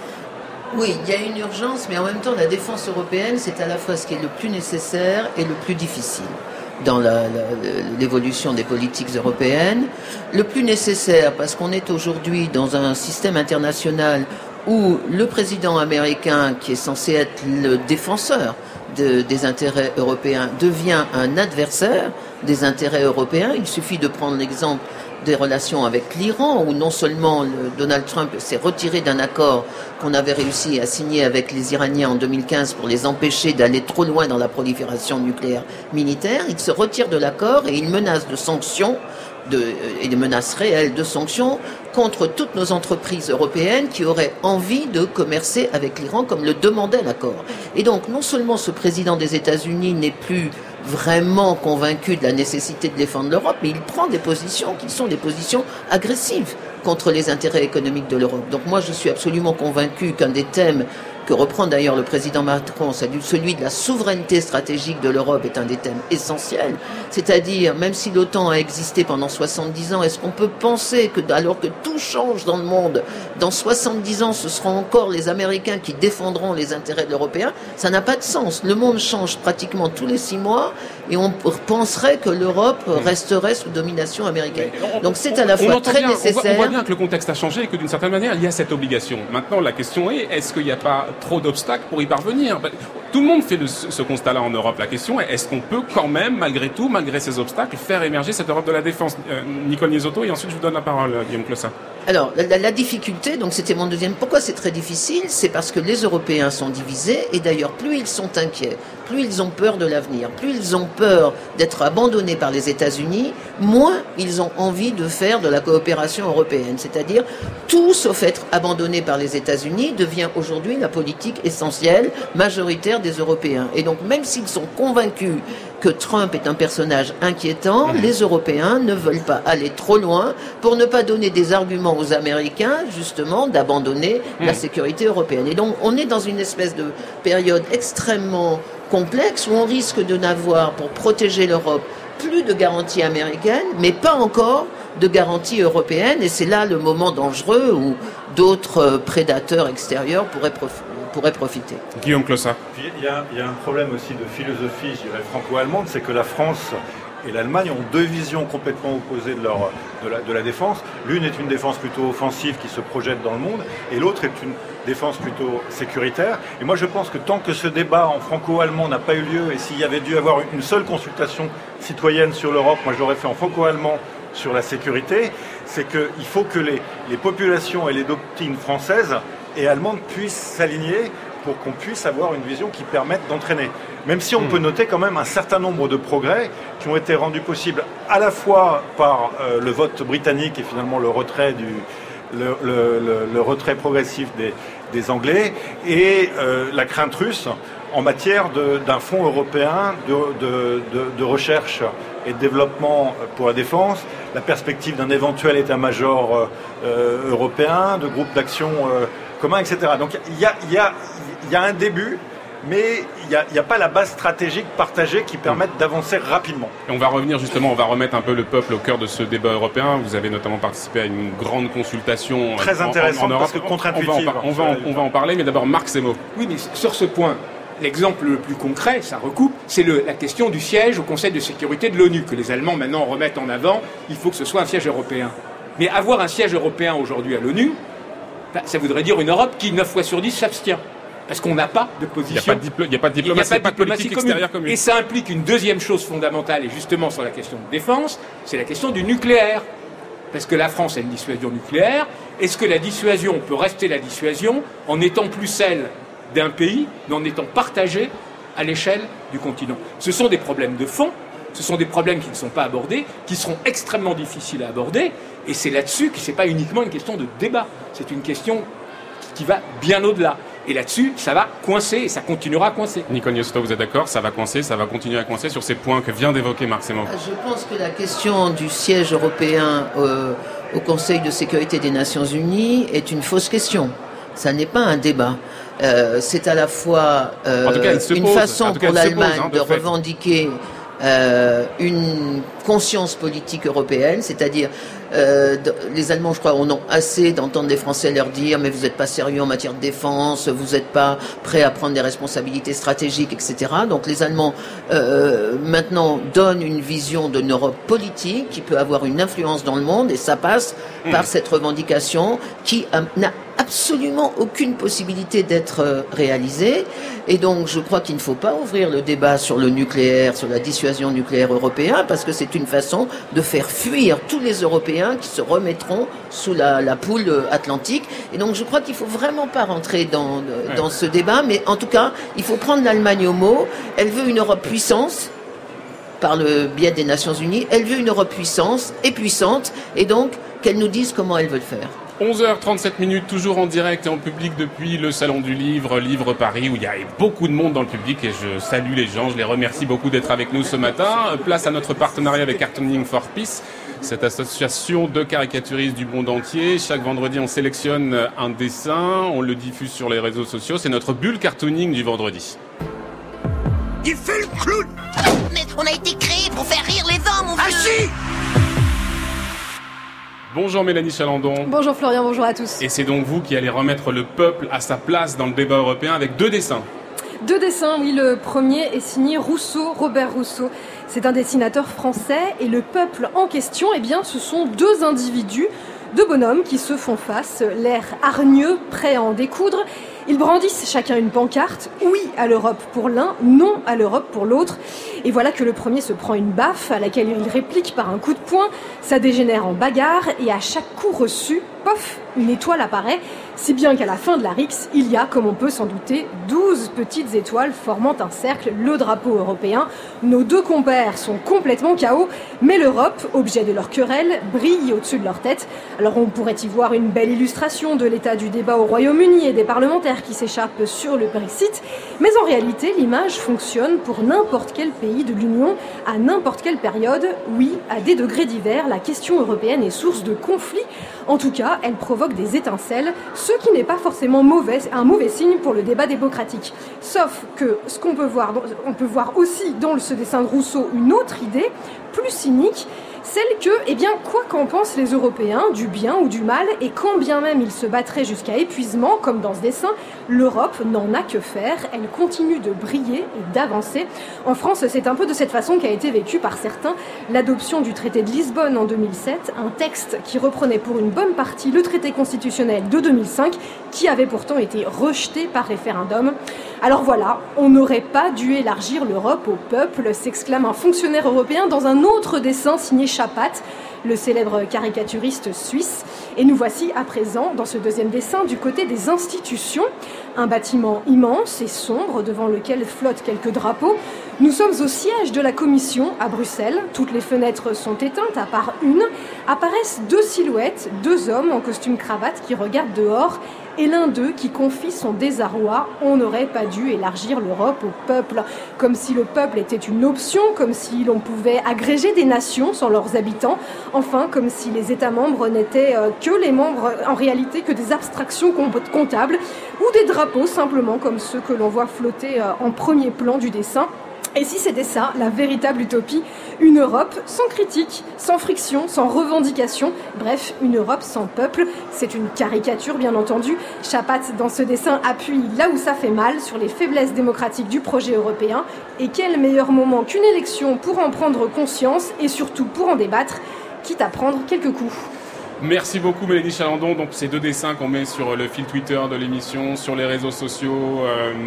Speaker 2: Oui, il y a une urgence, mais en même temps, la défense européenne, c'est à la fois ce qui est le plus nécessaire et le plus difficile dans l'évolution des politiques européennes. Le plus nécessaire, parce qu'on est aujourd'hui dans un système international où le président américain, qui est censé être le défenseur des intérêts européens, devient un adversaire des intérêts européens. Il suffit de prendre l'exemple des relations avec l'Iran, où non seulement Donald Trump s'est retiré d'un accord qu'on avait réussi à signer avec les Iraniens en 2015 pour les empêcher d'aller trop loin dans la prolifération nucléaire militaire, il se retire de l'accord et il menace de sanctions, et des menaces réelles de sanctions contre toutes nos entreprises européennes qui auraient envie de commercer avec l'Iran comme le demandait l'accord. Et donc, non seulement ce président des États-Unis n'est plus vraiment convaincu de la nécessité de défendre l'Europe, mais il prend des positions qui sont des positions agressives contre les intérêts économiques de l'Europe. Donc moi, je suis absolument convaincu qu'un des thèmes que reprend d'ailleurs le président Macron, celui de la souveraineté stratégique de l'Europe est un des thèmes essentiels. C'est-à-dire, même si l'OTAN a existé pendant 70 ans, est-ce qu'on peut penser que, alors que tout change dans le monde, dans 70 ans, ce seront encore les Américains qui défendront les intérêts de l'Européen? Ça n'a pas de sens. Le monde change pratiquement tous les 6 mois et on penserait que l'Europe resterait sous domination américaine. Donc c'est à la fois très nécessaire.
Speaker 1: On voit bien que le contexte a changé et que d'une certaine manière, il y a cette obligation. Maintenant, la question est-ce qu'il n'y a pas trop d'obstacles pour y parvenir? Tout le monde fait ce constat-là en Europe. La question est, est-ce qu'on peut quand même, malgré tout, malgré ces obstacles, faire émerger cette Europe de la défense? Nicole Biesotto, et ensuite je vous donne la parole, Guillaume Clossat.
Speaker 2: Alors, la difficulté, donc c'était mon deuxième. Pourquoi c'est très difficile? C'est parce que les Européens sont divisés, et d'ailleurs, plus ils sont inquiets, plus ils ont peur de l'avenir, plus ils ont peur d'être abandonnés par les États-Unis, moins ils ont envie de faire de la coopération européenne. C'est-à-dire, tout sauf être abandonné par les États-Unis devient aujourd'hui la politique essentielle, majoritaire des Européens. Et donc, même s'ils sont convaincus que Trump est un personnage inquiétant, les Européens ne veulent pas aller trop loin pour ne pas donner des arguments aux Américains, justement, d'abandonner la sécurité européenne. Et donc, on est dans une espèce de période extrêmement complexe où on risque de n'avoir, pour protéger l'Europe, plus de garanties américaines, mais pas encore de garanties européennes. Et c'est là le moment dangereux où d'autres prédateurs extérieurs pourraient profiter.
Speaker 1: Guillaume Clossat.
Speaker 4: Il y a un problème aussi de philosophie, je dirais, franco-allemande, c'est que la France et l'Allemagne ont deux visions complètement opposées de la défense. L'une est une défense plutôt offensive qui se projette dans le monde, et l'autre est une défense plutôt sécuritaire. Et moi je pense que tant que ce débat en franco-allemand n'a pas eu lieu, et s'il y avait dû avoir une seule consultation citoyenne sur l'Europe, moi je l'aurais fait en franco-allemand sur la sécurité, c'est qu'il faut que les populations et les doctrines françaises et allemandes puissent s'aligner pour qu'on puisse avoir une vision qui permette d'entraîner. Même si on peut noter quand même un certain nombre de progrès qui ont été rendus possibles à la fois par le vote britannique et finalement le retrait le retrait progressif des Anglais et la crainte russe en matière d'un fonds européen de recherche et de développement pour la défense, la perspective d'un éventuel état-major européen, de groupes d'action communs, etc. Donc il y a un début, mais il n'y a pas la base stratégique partagée qui permette d'avancer rapidement.
Speaker 1: Et on va revenir justement, on va remettre un peu le peuple au cœur de ce débat européen. Vous avez notamment participé à une grande consultation
Speaker 4: très intéressante
Speaker 1: en Europe.
Speaker 4: Parce que contre-intuitive.
Speaker 1: On va en parler, mais d'abord Marc Semo.
Speaker 5: Oui, mais sur ce point, l'exemple le plus concret, ça recoupe, c'est la question du siège au Conseil de sécurité de l'ONU, que les Allemands maintenant remettent en avant. Il faut que ce soit un siège européen. Mais avoir un siège européen aujourd'hui à l'ONU, Ça voudrait dire une Europe qui, 9 fois sur 10, s'abstient. Parce qu'on n'a pas de position.
Speaker 1: Il n'y a pas de diplomatie, pas de politique extérieure commune.
Speaker 5: Et ça implique une deuxième chose fondamentale, et justement sur la question de défense, c'est la question du nucléaire. Parce que la France a une dissuasion nucléaire. Est-ce que la dissuasion peut rester la dissuasion en n'étant plus celle d'un pays, mais en étant partagée à l'échelle du continent? Ce sont des problèmes de fond, ce sont des problèmes qui ne sont pas abordés, qui seront extrêmement difficiles à aborder, et c'est là-dessus que ce n'est pas uniquement une question de débat, c'est une question qui va bien au-delà. Et là-dessus, ça va coincer et ça continuera à coincer.
Speaker 1: Nicole Niosito, vous êtes d'accord? Ça va coincer, ça va continuer à coincer sur ces points que vient d'évoquer Marc Sémon.
Speaker 2: Je pense que la question du siège européen au Conseil de sécurité des Nations Unies est une fausse question. Ça n'est pas un débat. C'est à la fois une façon pour l'Allemagne de revendiquer une conscience politique européenne, c'est-à-dire les Allemands, je crois, en ont assez d'entendre les Français leur dire mais vous n'êtes pas sérieux en matière de défense, vous n'êtes pas prêts à prendre des responsabilités stratégiques, etc. Donc les Allemands maintenant donnent une vision d'une Europe politique qui peut avoir une influence dans le monde, et ça passe par cette revendication qui n'a absolument aucune possibilité d'être réalisée. Et donc je crois qu'il ne faut pas ouvrir le débat sur le nucléaire, sur la dissuasion nucléaire européenne, parce que c'est une façon de faire fuir tous les Européens qui se remettront sous la poule atlantique. Et donc je crois qu'il ne faut vraiment pas rentrer dans ce débat, mais en tout cas il faut prendre l'Allemagne au mot. Elle veut une Europe puissance par le biais des Nations Unies, elle veut une Europe puissance et puissante, et donc qu'elle nous dise comment elle veut le faire.
Speaker 1: 11h37, toujours en direct et en public depuis le Salon du Livre, Livre Paris, où il y a beaucoup de monde dans le public, et je salue les gens, je les remercie beaucoup d'être avec nous ce matin. Place à notre partenariat avec Cartooning for Peace, cette association de caricaturistes du monde entier. Chaque vendredi, on sélectionne un dessin, on le diffuse sur les réseaux sociaux. C'est notre bulle cartooning du vendredi.
Speaker 6: Il fait le clown!
Speaker 7: Mais on a été créé pour faire rire les hommes, mon vieux!
Speaker 6: Ah si!
Speaker 1: Bonjour Mélanie Chalandon.
Speaker 8: Bonjour Florian, bonjour à tous.
Speaker 1: Et c'est donc vous qui allez remettre le peuple à sa place dans le débat européen avec 2 dessins.
Speaker 8: 2 dessins, oui. Le premier est signé Rousseau, Robert Rousseau. C'est un dessinateur français, et le peuple en question, eh bien, ce sont 2 individus, 2 bonhommes qui se font face, l'air hargneux, prêts à en découdre. Ils brandissent chacun une pancarte, oui à l'Europe pour l'un, non à l'Europe pour l'autre. Et voilà que le premier se prend une baffe à laquelle il réplique par un coup de poing. Ça dégénère en bagarre, et à chaque coup reçu, pof, une étoile apparaît. Si bien qu'à la fin de la rixe, il y a, comme on peut s'en douter, 12 petites étoiles formant un cercle, le drapeau européen. Nos 2 compères sont complètement KO, mais l'Europe, objet de leur querelle, brille au-dessus de leur tête. Alors on pourrait y voir une belle illustration de l'état du débat au Royaume-Uni et des parlementaires qui s'échappent sur le Brexit, mais en réalité, l'image fonctionne pour n'importe quel pays de l'Union, à n'importe quelle période. Oui, à des degrés divers, la question européenne est source de conflits. En tout cas, elle provoque des étincelles, ce qui n'est pas forcément un mauvais signe pour le débat démocratique. Sauf que ce qu'on peut voir, on peut voir aussi dans ce dessin de Rousseau une autre idée, plus cynique, celle que, eh bien, quoi qu'en pensent les Européens, du bien ou du mal, et quand bien même ils se battraient jusqu'à épuisement, comme dans ce dessin, l'Europe n'en a que faire, elle continue de briller et d'avancer. En France, c'est un peu de cette façon qu'a été vécue par certains l'adoption du traité de Lisbonne en 2007, un texte qui reprenait pour une bonne partie le traité constitutionnel de 2005, qui avait pourtant été rejeté par référendum. Alors voilà, on n'aurait pas dû élargir l'Europe au peuple, s'exclame un fonctionnaire européen dans un autre dessin signé Chapat, le célèbre caricaturiste suisse. Et nous voici à présent dans ce deuxième dessin du côté des institutions, un bâtiment immense et sombre devant lequel flottent quelques drapeaux. Nous sommes au siège de la Commission à Bruxelles, toutes les fenêtres sont éteintes à part une, apparaissent 2 silhouettes, 2 hommes en costume cravate qui regardent dehors, et l'un d'eux qui confie son désarroi. On n'aurait pas dû élargir l'Europe au peuple, comme si le peuple était une option, comme si l'on pouvait agréger des nations sans leurs habitants, enfin comme si les États membres n'étaient que les membres en réalité que des abstractions comptables, ou des drapeaux simplement comme ceux que l'on voit flotter en premier plan du dessin. Et si c'était ça, la véritable utopie, une Europe sans critique, sans friction, sans revendication, bref, une Europe sans peuple, c'est une caricature bien entendu. Chapat, dans ce dessin, appuie là où ça fait mal, sur les faiblesses démocratiques du projet européen, et quel meilleur moment qu'une élection pour en prendre conscience, et surtout pour en débattre, quitte à prendre quelques coups.
Speaker 1: Merci beaucoup Mélanie Chalandon. Donc ces 2 dessins qu'on met sur le fil Twitter de l'émission, sur les réseaux sociaux.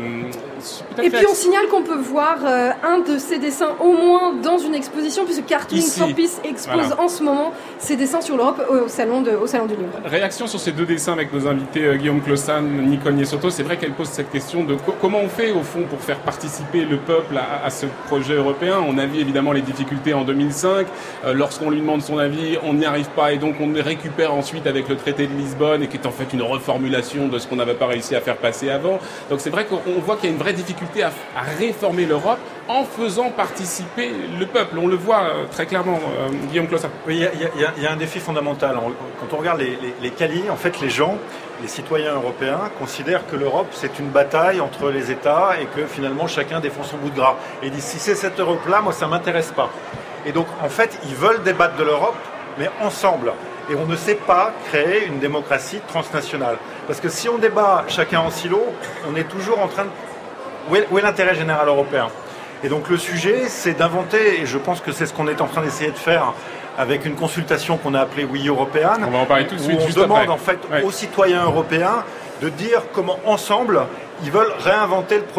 Speaker 8: Et puis on signale qu'on peut voir un de ces dessins au moins dans une exposition, puisque Cartooning for Peace expose en ce moment ses dessins sur l'Europe au salon du Louvre.
Speaker 1: Réaction sur ces 2 dessins avec nos invités Guillaume Clossan, Nicole Niesotto. C'est vrai qu'elle pose cette question de comment on fait au fond pour faire participer le peuple à ce projet européen. On a vu évidemment les difficultés en 2005. Lorsqu'on lui demande son avis, on n'y arrive pas et donc on récupère ensuite avec le traité de Lisbonne et qui est en fait une reformulation de ce qu'on n'avait pas réussi à faire passer avant. Donc c'est vrai qu'on voit qu'il y a une vraie difficulté à réformer l'Europe en faisant participer le peuple. On le voit très clairement, Guillaume Clossin.
Speaker 4: Oui, il y a un défi fondamental. Quand on regarde les CALI, en fait, les gens, les citoyens européens, considèrent que l'Europe, c'est une bataille entre les États et que finalement, chacun défend son bout de gras. Et ils disent, si c'est cette Europe-là, moi, ça ne m'intéresse pas. Et donc, en fait, ils veulent débattre de l'Europe, mais ensemble. Et on ne sait pas créer une démocratie transnationale. Parce que si on débat chacun en silo, on est toujours en train de... Où est l'intérêt général européen ? Et donc le sujet, c'est d'inventer, et je pense que c'est ce qu'on est en train d'essayer de faire avec une consultation qu'on a appelée We European.
Speaker 1: On va en parler tout de suite,
Speaker 4: où on
Speaker 1: juste
Speaker 4: demande
Speaker 1: après.
Speaker 4: En fait aux citoyens européens de dire comment ensemble ils veulent réinventer le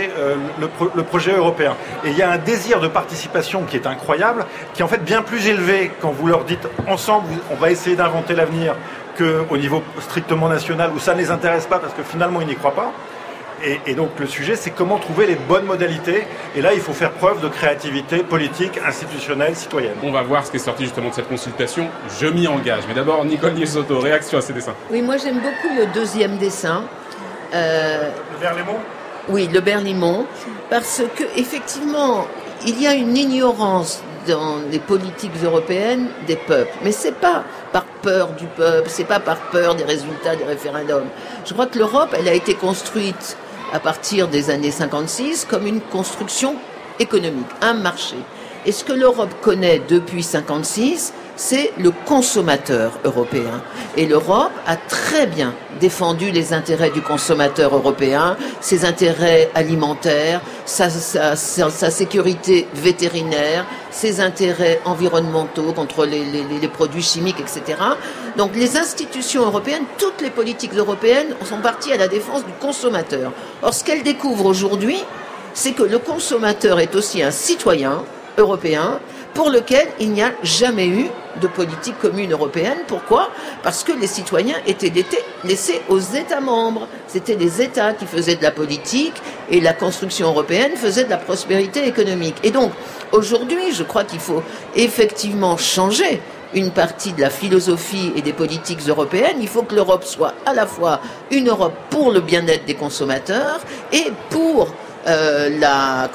Speaker 4: projet européen. Et il y a un désir de participation qui est incroyable, qui est en fait bien plus élevé quand vous leur dites ensemble on va essayer d'inventer l'avenir qu'au niveau strictement national où ça ne les intéresse pas parce que finalement ils n'y croient pas. Et donc le sujet, c'est comment trouver les bonnes modalités. Et là, il faut faire preuve de créativité politique, institutionnelle, citoyenne.
Speaker 1: On va voir ce qui est sorti justement de cette consultation. Je m'y engage. Mais d'abord, Nicole Niesotto, réaction à ces dessins.
Speaker 2: Oui, moi j'aime beaucoup le 2e dessin.
Speaker 4: Le Berlaymont ?
Speaker 2: Oui, le Berlaymont. Parce que effectivement, il y a une ignorance dans les politiques européennes des peuples. Mais c'est pas par peur du peuple, c'est pas par peur des résultats des référendums. Je crois que l'Europe, elle a été construite à partir des années 56 comme une construction économique, un marché. Et ce que l'Europe connaît depuis 56, c'est le consommateur européen. Et l'Europe a très bien défendu les intérêts du consommateur européen, ses intérêts alimentaires, sa sécurité vétérinaire, ses intérêts environnementaux contre les produits chimiques, etc. Donc les institutions européennes, toutes les politiques européennes sont parties à la défense du consommateur. Or, ce qu'elles découvrent aujourd'hui, c'est que le consommateur est aussi un citoyen européen pour lequel il n'y a jamais eu de politique commune européenne. Pourquoi ? Parce que les citoyens étaient laissés aux États membres. C'était les États qui faisaient de la politique et la construction européenne faisait de la prospérité économique. Et donc, aujourd'hui, je crois qu'il faut effectivement changer une partie de la philosophie et des politiques européennes. Il faut que l'Europe soit à la fois une Europe pour le bien-être des consommateurs et pour la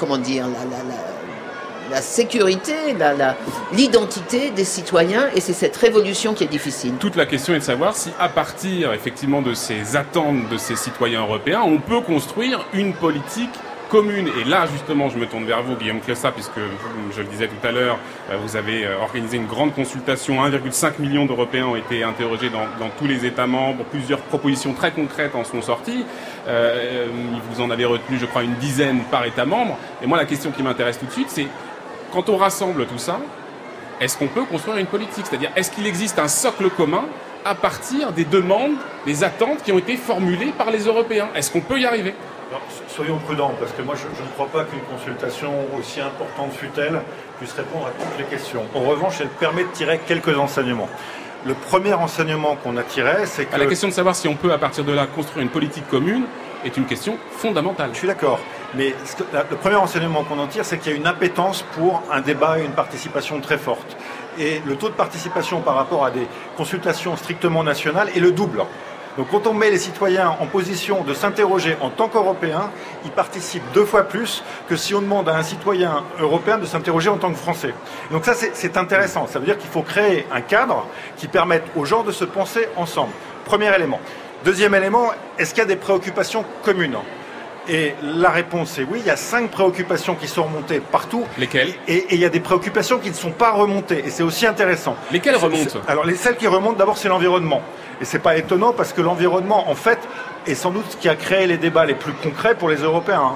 Speaker 2: sécurité, l'identité des citoyens, et c'est cette révolution qui est difficile.
Speaker 1: Toute la question est de savoir si, à partir effectivement de ces attentes de ces citoyens européens, on peut construire une politique commune. Et là, justement, je me tourne vers vous, Guillaume Clossin, puisque, je le disais tout à l'heure, vous avez organisé une grande consultation. 1,5 million d'Européens ont été interrogés dans tous les États membres. Plusieurs propositions très concrètes en sont sorties. Vous en avez retenu, je crois, une dizaine par État membre. Et moi, la question qui m'intéresse tout de suite, c'est quand on rassemble tout ça, est-ce qu'on peut construire une politique ? C'est-à-dire, est-ce qu'il existe un socle commun à partir des demandes, des attentes qui ont été formulées par les Européens ? Est-ce qu'on peut y arriver ?
Speaker 4: Alors, soyons prudents, parce que moi je ne crois pas qu'une consultation aussi importante fût-elle puisse répondre à toutes les questions. En revanche, elle permet de tirer quelques enseignements. Le premier enseignement qu'on a tiré, c'est que...
Speaker 1: La question de savoir si on peut, à partir de là, construire une politique commune est une question fondamentale.
Speaker 4: Je suis d'accord. Mais le premier enseignement qu'on en tire, c'est qu'il y a une appétence pour un débat et une participation très forte. Et le taux de participation par rapport à des consultations strictement nationales est le double. Donc quand on met les citoyens en position de s'interroger en tant qu'Européens, ils participent 2 fois plus que si on demande à un citoyen européen de s'interroger en tant que Français. Donc ça, c'est intéressant. Ça veut dire qu'il faut créer un cadre qui permette aux gens de se penser ensemble. Premier élément. Deuxième élément, est-ce qu'il y a des préoccupations communes ? Et la réponse est oui, il y a 5 préoccupations qui sont remontées partout.
Speaker 1: Lesquelles ?
Speaker 4: Et il y a des préoccupations qui ne sont pas remontées. Et c'est aussi intéressant.
Speaker 1: Lesquelles remontent ?
Speaker 4: Alors, celles qui remontent, d'abord, c'est l'environnement. Et c'est pas étonnant parce que l'environnement, en fait, est sans doute ce qui a créé les débats les plus concrets pour les Européens.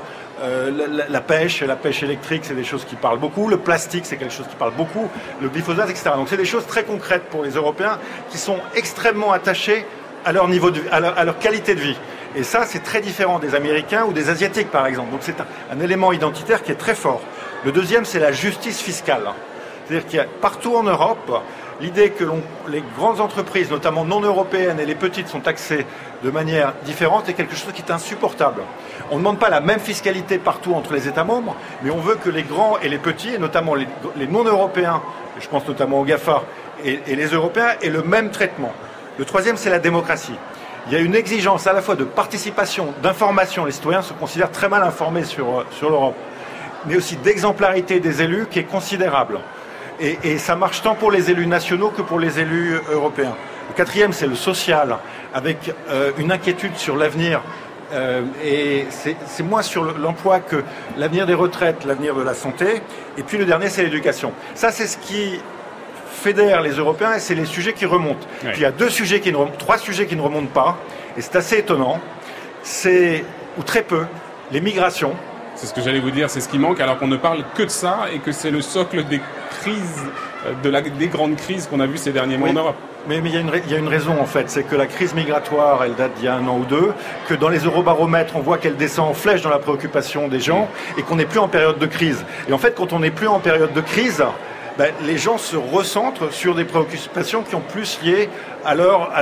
Speaker 4: La pêche électrique, c'est des choses qui parlent beaucoup. Le plastique, c'est quelque chose qui parle beaucoup. Le glyphosate, etc. Donc c'est des choses très concrètes pour les Européens qui sont extrêmement attachés à leur niveau à leur qualité de vie. Et ça, c'est très différent des Américains ou des Asiatiques, par exemple. Donc c'est un élément identitaire qui est très fort. Le deuxième, c'est la justice fiscale. C'est-à-dire qu'il y a partout en Europe l'idée que les grandes entreprises, notamment non européennes, et les petites sont taxées de manière différente est quelque chose qui est insupportable. On ne demande pas la même fiscalité partout entre les États membres, mais on veut que les grands et les petits, et notamment les non-européens, je pense notamment aux GAFA, et les Européens, aient le même traitement. Le troisième, c'est la démocratie. Il y a une exigence à la fois de participation, d'information. Les citoyens se considèrent très mal informés sur l'Europe, mais aussi d'exemplarité des élus qui est considérable. Et ça marche tant pour les élus nationaux que pour les élus européens. Le quatrième, c'est le social, avec une inquiétude sur l'avenir. Et c'est moins sur l'emploi que l'avenir des retraites, l'avenir de la santé. Et puis le dernier, c'est l'éducation. Ça, c'est ce qui fédère les Européens et c'est les sujets qui remontent. Oui. Puis il y a trois sujets qui ne remontent pas. Et c'est assez étonnant. Ou très peu, les migrations.
Speaker 1: C'est ce que j'allais vous dire, c'est ce qui manque, alors qu'on ne parle que de ça et que c'est le socle des crises, des grandes crises qu'on a vues ces derniers mois en Europe.
Speaker 4: Mais il y a une raison en fait, c'est que la crise migratoire, elle date d'il y a 1 an ou 2, que dans les eurobaromètres, on voit qu'elle descend en flèche dans la préoccupation des gens et qu'on n'est plus en période de crise. Et en fait, quand on n'est plus en période de crise, les gens se recentrent sur des préoccupations qui sont plus liées à leur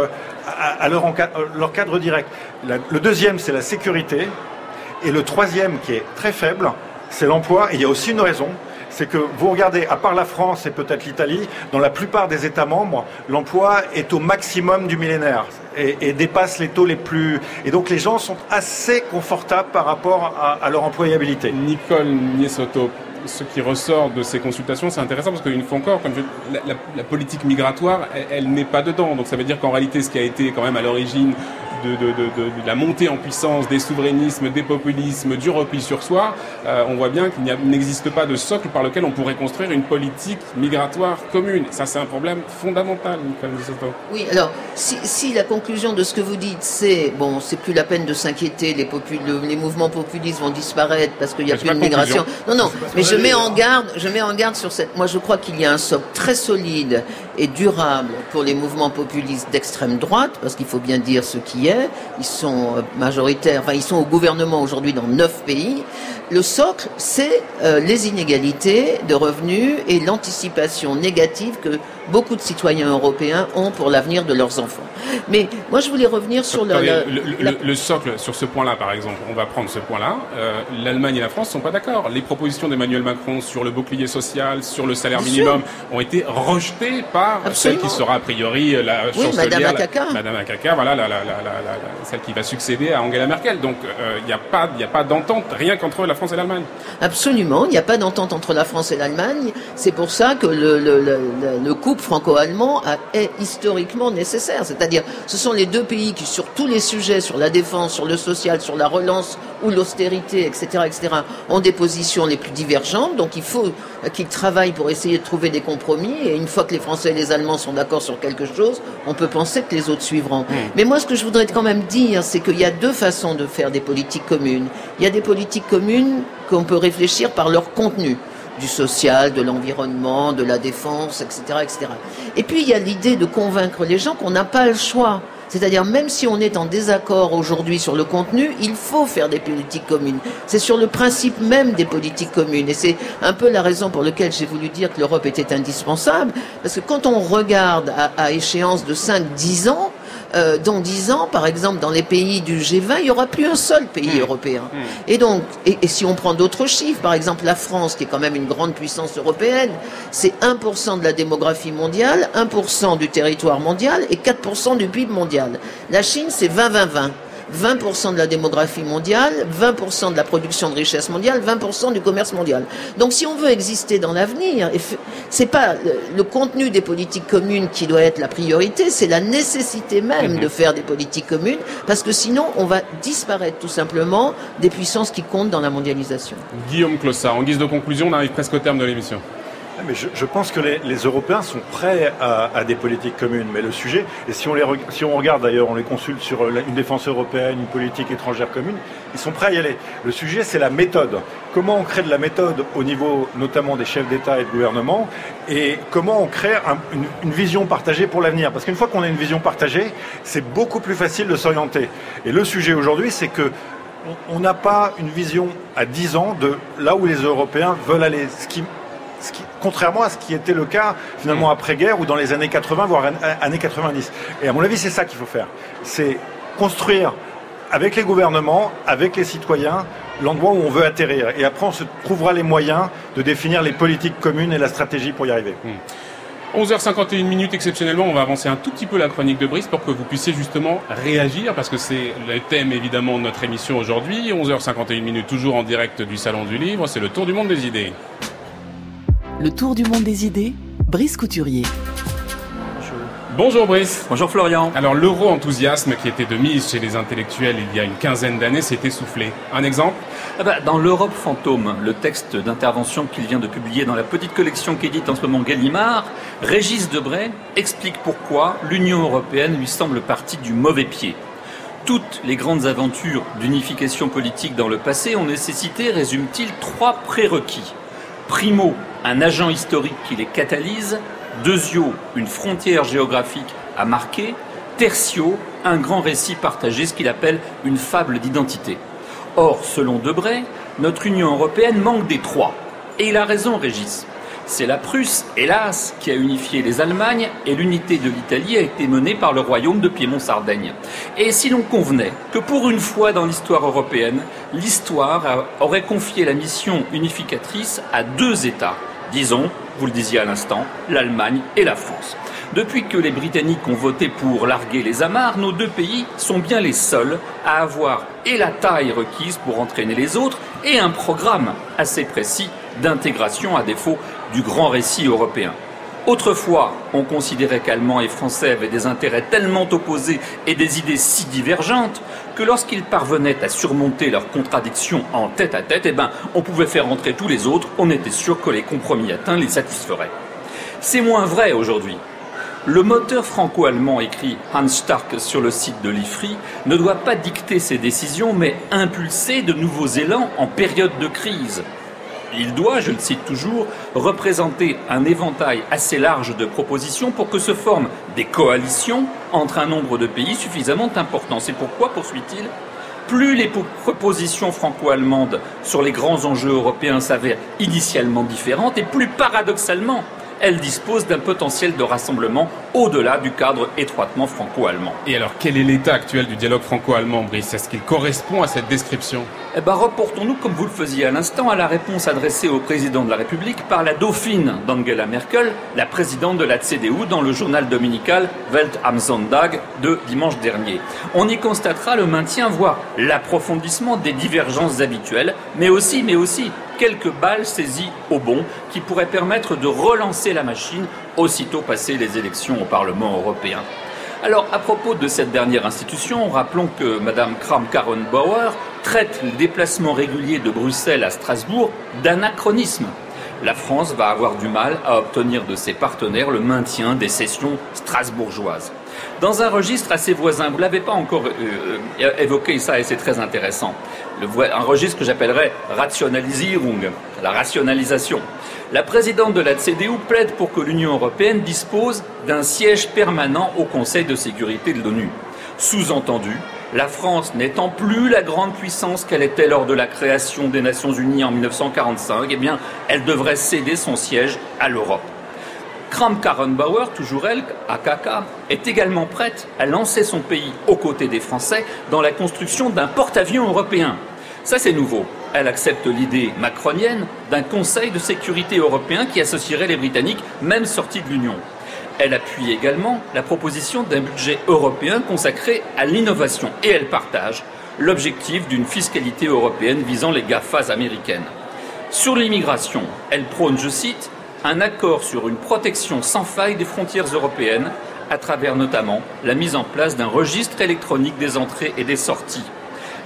Speaker 4: cadre direct. Le deuxième, c'est la sécurité. Et le troisième, qui est très faible, c'est l'emploi. Et il y a aussi une raison, c'est que vous regardez, à part la France et peut-être l'Italie, dans la plupart des États membres, l'emploi est au maximum du millénaire et dépasse les taux les plus... Et donc les gens sont assez confortables par rapport à leur employabilité.
Speaker 1: Nicole Niesotto, ce qui ressort de ces consultations, c'est intéressant parce qu'une fois encore, comme la politique migratoire, elle n'est pas dedans. Donc ça veut dire qu'en réalité, ce qui a été quand même à l'origine de la montée en puissance des souverainismes, des populismes, du repli sur soi, on voit bien qu'il n'existe pas de socle par lequel on pourrait construire une politique migratoire commune. Ça, c'est un problème fondamental, Nicole Niesotto.
Speaker 2: Oui, alors, si la conclusion de ce que vous dites, c'est plus la peine de s'inquiéter, les mouvements populistes vont disparaître parce qu'il n'y a plus de migration. Non, mais je mets en garde sur cette... Moi, je crois qu'il y a un socle très solide et durable pour les mouvements populistes d'extrême droite, parce qu'il faut bien dire ce qui est. Ils sont majoritaires, ils sont au gouvernement aujourd'hui dans 9 pays. Le socle, c'est les inégalités de revenus et l'anticipation négative que beaucoup de citoyens européens ont pour l'avenir de leurs enfants. Mais moi, je voulais revenir sur
Speaker 1: le socle, sur ce point-là, par exemple. On va prendre ce point-là. L'Allemagne et la France ne sont pas d'accord. Les propositions d'Emmanuel Macron sur le bouclier social, sur le salaire minimum, ont été rejetées par celle qui sera a priori la chancelière, Madame Akaka, voilà, celle qui va succéder à Angela Merkel. Donc, il n'y a pas d'entente, rien qu'entre la France et l'Allemagne.
Speaker 2: Absolument, il n'y a pas d'entente entre la France et l'Allemagne. C'est pour ça que le couple franco-allemand est historiquement nécessaire. C'est-à-dire, ce sont les deux pays qui, sur tous les sujets, sur la défense, sur le social, sur la relance ou l'austérité, etc., ont des positions les plus divergentes. Donc, il faut qu'ils travaillent pour essayer de trouver des compromis. Et une fois que les Français et les Allemands sont d'accord sur quelque chose, on peut penser que les autres suivront. Mais moi, ce que je voudrais quand même dire, c'est qu'il y a deux façons de faire des politiques communes. Il y a des politiques communes qu'on peut réfléchir par leur contenu, du social, de l'environnement, de la défense, etc., etc. Et puis, il y a l'idée de convaincre les gens qu'on n'a pas le choix. C'est-à-dire, même si on est en désaccord aujourd'hui sur le contenu, il faut faire des politiques communes. C'est sur le principe même des politiques communes. Et c'est un peu la raison pour laquelle j'ai voulu dire que l'Europe était indispensable. Parce que quand on regarde à échéance de 5-10 ans, dans 10 ans, par exemple, dans les pays du G20, il n'y aura plus un seul pays européen. Et donc, et si on prend d'autres chiffres, par exemple la France, qui est quand même une grande puissance européenne, c'est 1% de la démographie mondiale, 1% du territoire mondial et 4% du PIB mondial. La Chine, c'est 20-20-20. 20% de la démographie mondiale, 20% de la production de richesse mondiale, 20% du commerce mondial. Donc si on veut exister dans l'avenir, c'est pas le contenu des politiques communes qui doit être la priorité, c'est la nécessité même de faire des politiques communes, parce que sinon on va disparaître tout simplement des puissances qui comptent dans la mondialisation.
Speaker 1: Guillaume Clossard, en guise de conclusion, on arrive presque au terme de l'émission.
Speaker 4: Mais je pense que les Européens sont prêts à des politiques communes. Mais le sujet, et si on regarde d'ailleurs, on les consulte sur une défense européenne, une politique étrangère commune, ils sont prêts à y aller. Le sujet, c'est la méthode. Comment on crée de la méthode au niveau notamment des chefs d'État et de gouvernement, et comment on crée une vision partagée pour l'avenir. Parce qu'une fois qu'on a une vision partagée, c'est beaucoup plus facile de s'orienter. Et le sujet aujourd'hui, c'est que on n'a pas une vision à 10 ans de là où les Européens veulent aller. Contrairement à ce qui était le cas finalement après-guerre ou dans les années 80, voire années 90. Et à mon avis, c'est ça qu'il faut faire. C'est construire avec les gouvernements, avec les citoyens, l'endroit où on veut atterrir. Et après, on se trouvera les moyens de définir les politiques communes et la stratégie pour y arriver.
Speaker 1: 11h51 minutes, exceptionnellement, on va avancer un tout petit peu la chronique de Brice pour que vous puissiez justement réagir, parce que c'est le thème évidemment de notre émission aujourd'hui. 11h51 minutes, toujours en direct du Salon du Livre, c'est le Tour du Monde des idées.
Speaker 9: Le Tour du Monde des idées, Brice Couturier.
Speaker 1: Bonjour Brice.
Speaker 10: Bonjour Florian.
Speaker 1: Alors l'euro-enthousiasme qui était de mise chez les intellectuels il y a une quinzaine d'années s'est essoufflé. Un exemple ?
Speaker 10: Dans l'Europe fantôme, le texte d'intervention qu'il vient de publier dans la petite collection qu'édite en ce moment Gallimard, Régis Debray explique pourquoi l'Union européenne lui semble partie du mauvais pied. Toutes les grandes aventures d'unification politique dans le passé ont nécessité, résume-t-il, 3 prérequis. Primo, un agent historique qui les catalyse. Deuxio, une frontière géographique à marquer. Tertio, un grand récit partagé, ce qu'il appelle une fable d'identité. Or, selon Debray, notre Union européenne manque des 3. Et il a raison, Régis. C'est la Prusse, hélas, qui a unifié les Allemagnes, et l'unité de l'Italie a été menée par le royaume de Piémont-Sardaigne. Et si l'on convenait que pour une fois dans l'histoire européenne, l'histoire aurait confié la mission unificatrice à 2 États, disons, vous le disiez à l'instant, l'Allemagne et la France. Depuis que les Britanniques ont voté pour larguer les amarres, nos 2 pays sont bien les seuls à avoir et la taille requise pour entraîner les autres et un programme assez précis d'intégration à défaut du grand récit européen. Autrefois, on considérait qu'Allemands et Français avaient des intérêts tellement opposés et des idées si divergentes que lorsqu'ils parvenaient à surmonter leurs contradictions en tête-à-tête, on pouvait faire entrer tous les autres, on était sûr que les compromis atteints les satisferaient. C'est moins vrai aujourd'hui. Le moteur franco-allemand, écrit Hans Stark sur le site de l'IFRI, ne doit pas dicter ses décisions, mais impulser de nouveaux élans en période de crise. Il doit, je le cite toujours, représenter un éventail assez large de propositions pour que se forment des coalitions entre un nombre de pays suffisamment important. C'est pourquoi, poursuit-il, plus les propositions franco-allemandes sur les grands enjeux européens s'avèrent initialement différentes, et plus paradoxalement, elles disposent d'un potentiel de rassemblement au-delà du cadre étroitement franco-allemand.
Speaker 1: Et alors, quel est l'état actuel du dialogue franco-allemand, Brice ? Est-ce qu'il correspond à cette description ?
Speaker 10: Reportons-nous, comme vous le faisiez à l'instant, à la réponse adressée au président de la République par la dauphine d'Angela Merkel, la présidente de la CDU, dans le journal dominical Welt am Sonntag de dimanche dernier. On y constatera le maintien, voire l'approfondissement des divergences habituelles, mais aussi quelques balles saisies au bond qui pourraient permettre de relancer la machine aussitôt passées les élections au Parlement européen. Alors, à propos de cette dernière institution, rappelons que Mme Kramp-Karrenbauer traite le déplacement régulier de Bruxelles à Strasbourg d'anachronisme. La France va avoir du mal à obtenir de ses partenaires le maintien des sessions strasbourgeoises. Dans un registre assez voisin, vous ne l'avez pas encore évoqué ça et c'est très intéressant, un registre que j'appellerais Rationalisierung, la rationalisation. La présidente de la CDU plaide pour que l'Union européenne dispose d'un siège permanent au Conseil de sécurité de l'ONU. Sous-entendu, la France n'étant plus la grande puissance qu'elle était lors de la création des Nations Unies en 1945, elle devrait céder son siège à l'Europe. Kramp-Karrenbauer, toujours elle, AKK, est également prête à lancer son pays aux côtés des Français dans la construction d'un porte-avions européen. Ça, c'est nouveau. Elle accepte l'idée macronienne d'un Conseil de sécurité européen qui associerait les Britanniques, même sortis de l'Union. Elle appuie également la proposition d'un budget européen consacré à l'innovation et elle partage l'objectif d'une fiscalité européenne visant les GAFAs américaines. Sur l'immigration, elle prône, je cite, un accord sur une protection sans faille des frontières européennes à travers notamment la mise en place d'un registre électronique des entrées et des sorties.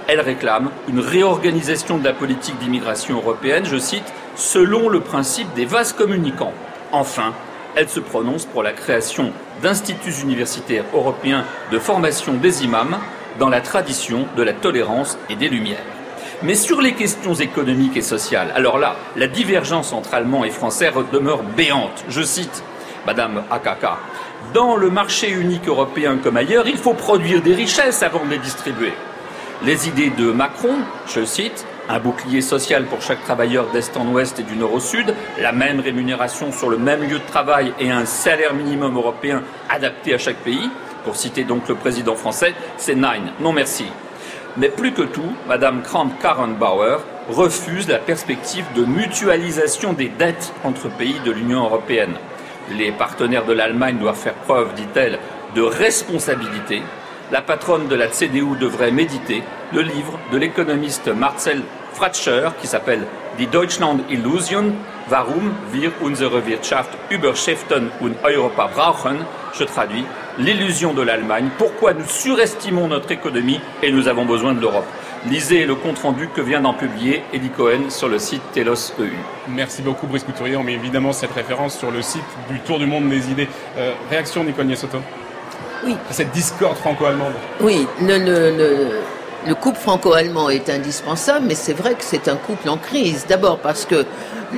Speaker 10: Elle réclame une réorganisation de la politique d'immigration européenne, je cite, « selon le principe des vases communicants ». Enfin, elle se prononce pour la création d'instituts universitaires européens de formation des imams dans la tradition de la tolérance et des Lumières. Mais sur les questions économiques et sociales, alors là, la divergence entre Allemands et Français demeure béante. Je cite Madame Akaka. Dans le marché unique européen comme ailleurs, il faut produire des richesses avant de les distribuer. Les idées de Macron, je cite, un bouclier social pour chaque travailleur d'Est en Ouest et du Nord au Sud, la même rémunération sur le même lieu de travail et un salaire minimum européen adapté à chaque pays, pour citer donc le président français, c'est nein, non merci. Mais plus que tout, Madame Kramp-Karrenbauer refuse la perspective de mutualisation des dettes entre pays de l'Union européenne. Les partenaires de l'Allemagne doivent faire preuve, dit-elle, de responsabilité. La patronne de la CDU devrait méditer le livre de l'économiste Marcel Fratscher qui s'appelle Die Deutschland-Illusion, warum wir unsere Wirtschaft überschäften und Europa brauchen. Je traduis, l'illusion de l'Allemagne, pourquoi nous surestimons notre économie et nous avons besoin de l'Europe. Lisez le compte-rendu que vient d'en publier Eli Cohen sur le site Telos EU.
Speaker 1: Merci beaucoup Brice Couturier. On met évidemment cette référence sur le site du Tour du Monde des idées. Réaction Nicole Niessotto ?
Speaker 2: Oui.
Speaker 1: Cette discorde franco-allemande.
Speaker 2: Oui, le couple franco-allemand est indispensable, mais c'est vrai que c'est un couple en crise. D'abord parce que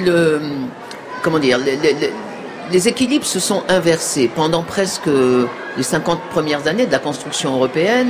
Speaker 2: les équilibres se sont inversés. Pendant presque les 50 premières années de la construction européenne,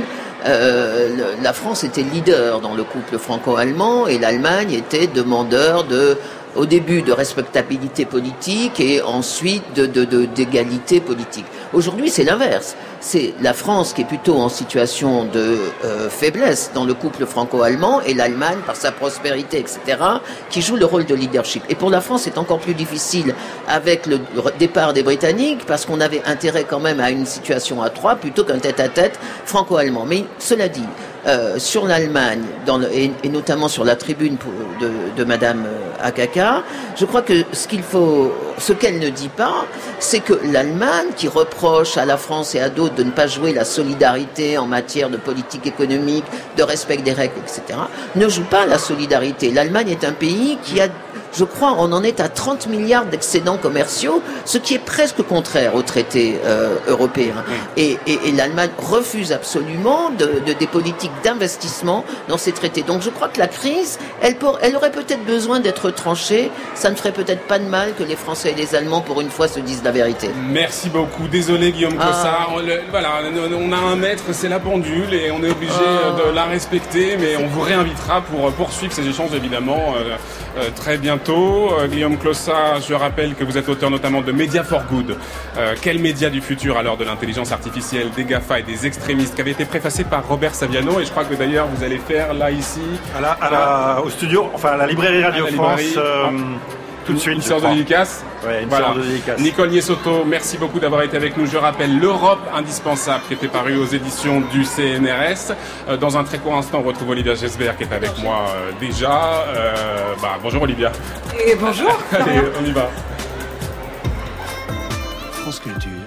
Speaker 2: la France était leader dans le couple franco-allemand et l'Allemagne était demandeur au début de respectabilité politique et ensuite d'égalité politique. Aujourd'hui, c'est l'inverse. C'est la France qui est plutôt en situation de faiblesse dans le couple franco-allemand et l'Allemagne, par sa prospérité, etc., qui joue le rôle de leadership. Et pour la France, c'est encore plus difficile avec le départ des Britanniques parce qu'on avait intérêt quand même à une situation à trois plutôt qu'un tête-à-tête franco-allemand. Mais cela dit, sur l'Allemagne, et notamment sur la tribune de Madame Akaka, je crois que ce qu'elle ne dit pas, c'est que l'Allemagne, qui reproche à la France et à d'autres de ne pas jouer la solidarité en matière de politique économique, de respect des règles, etc., ne joue pas la solidarité. L'Allemagne est un pays qui a, je crois, on en est à 30 milliards d'excédents commerciaux, ce qui est presque contraire aux traités européens. Et l'Allemagne refuse absolument des politiques d'investissement dans ces traités. Donc je crois que la crise, elle aurait peut-être besoin d'être tranchée. Ça ne ferait peut-être pas de mal que les Français et les Allemands, pour une fois, se disent la vérité.
Speaker 1: Merci beaucoup. Désolé Guillaume Cossard. On a un maître, c'est la pendule, et on est obligé de la respecter, mais on vous réinvitera pour poursuivre ces échanges, évidemment, très bientôt. Guillaume Cossard, je rappelle que vous êtes auteur notamment de Media for Good. Quel média du futur à l'heure de l'intelligence artificielle, des GAFA et des extrémistes, qui avait été préfacé par Robert Saviano, et je crois que d'ailleurs vous allez faire là, ici...
Speaker 4: au studio, enfin à la librairie Radio France... tout de suite,
Speaker 1: une séance de dédicace.
Speaker 4: Ouais, une séance de dédicace.
Speaker 1: Nicole Niessotto, merci beaucoup d'avoir été avec nous. Je rappelle l'Europe indispensable qui était paru aux éditions du CNRS. Dans un très court instant, on retrouve Olivia Gesbert qui est avec moi déjà. Bonjour Olivia.
Speaker 11: Et bonjour.
Speaker 1: Allez, on y va.
Speaker 9: France Culture.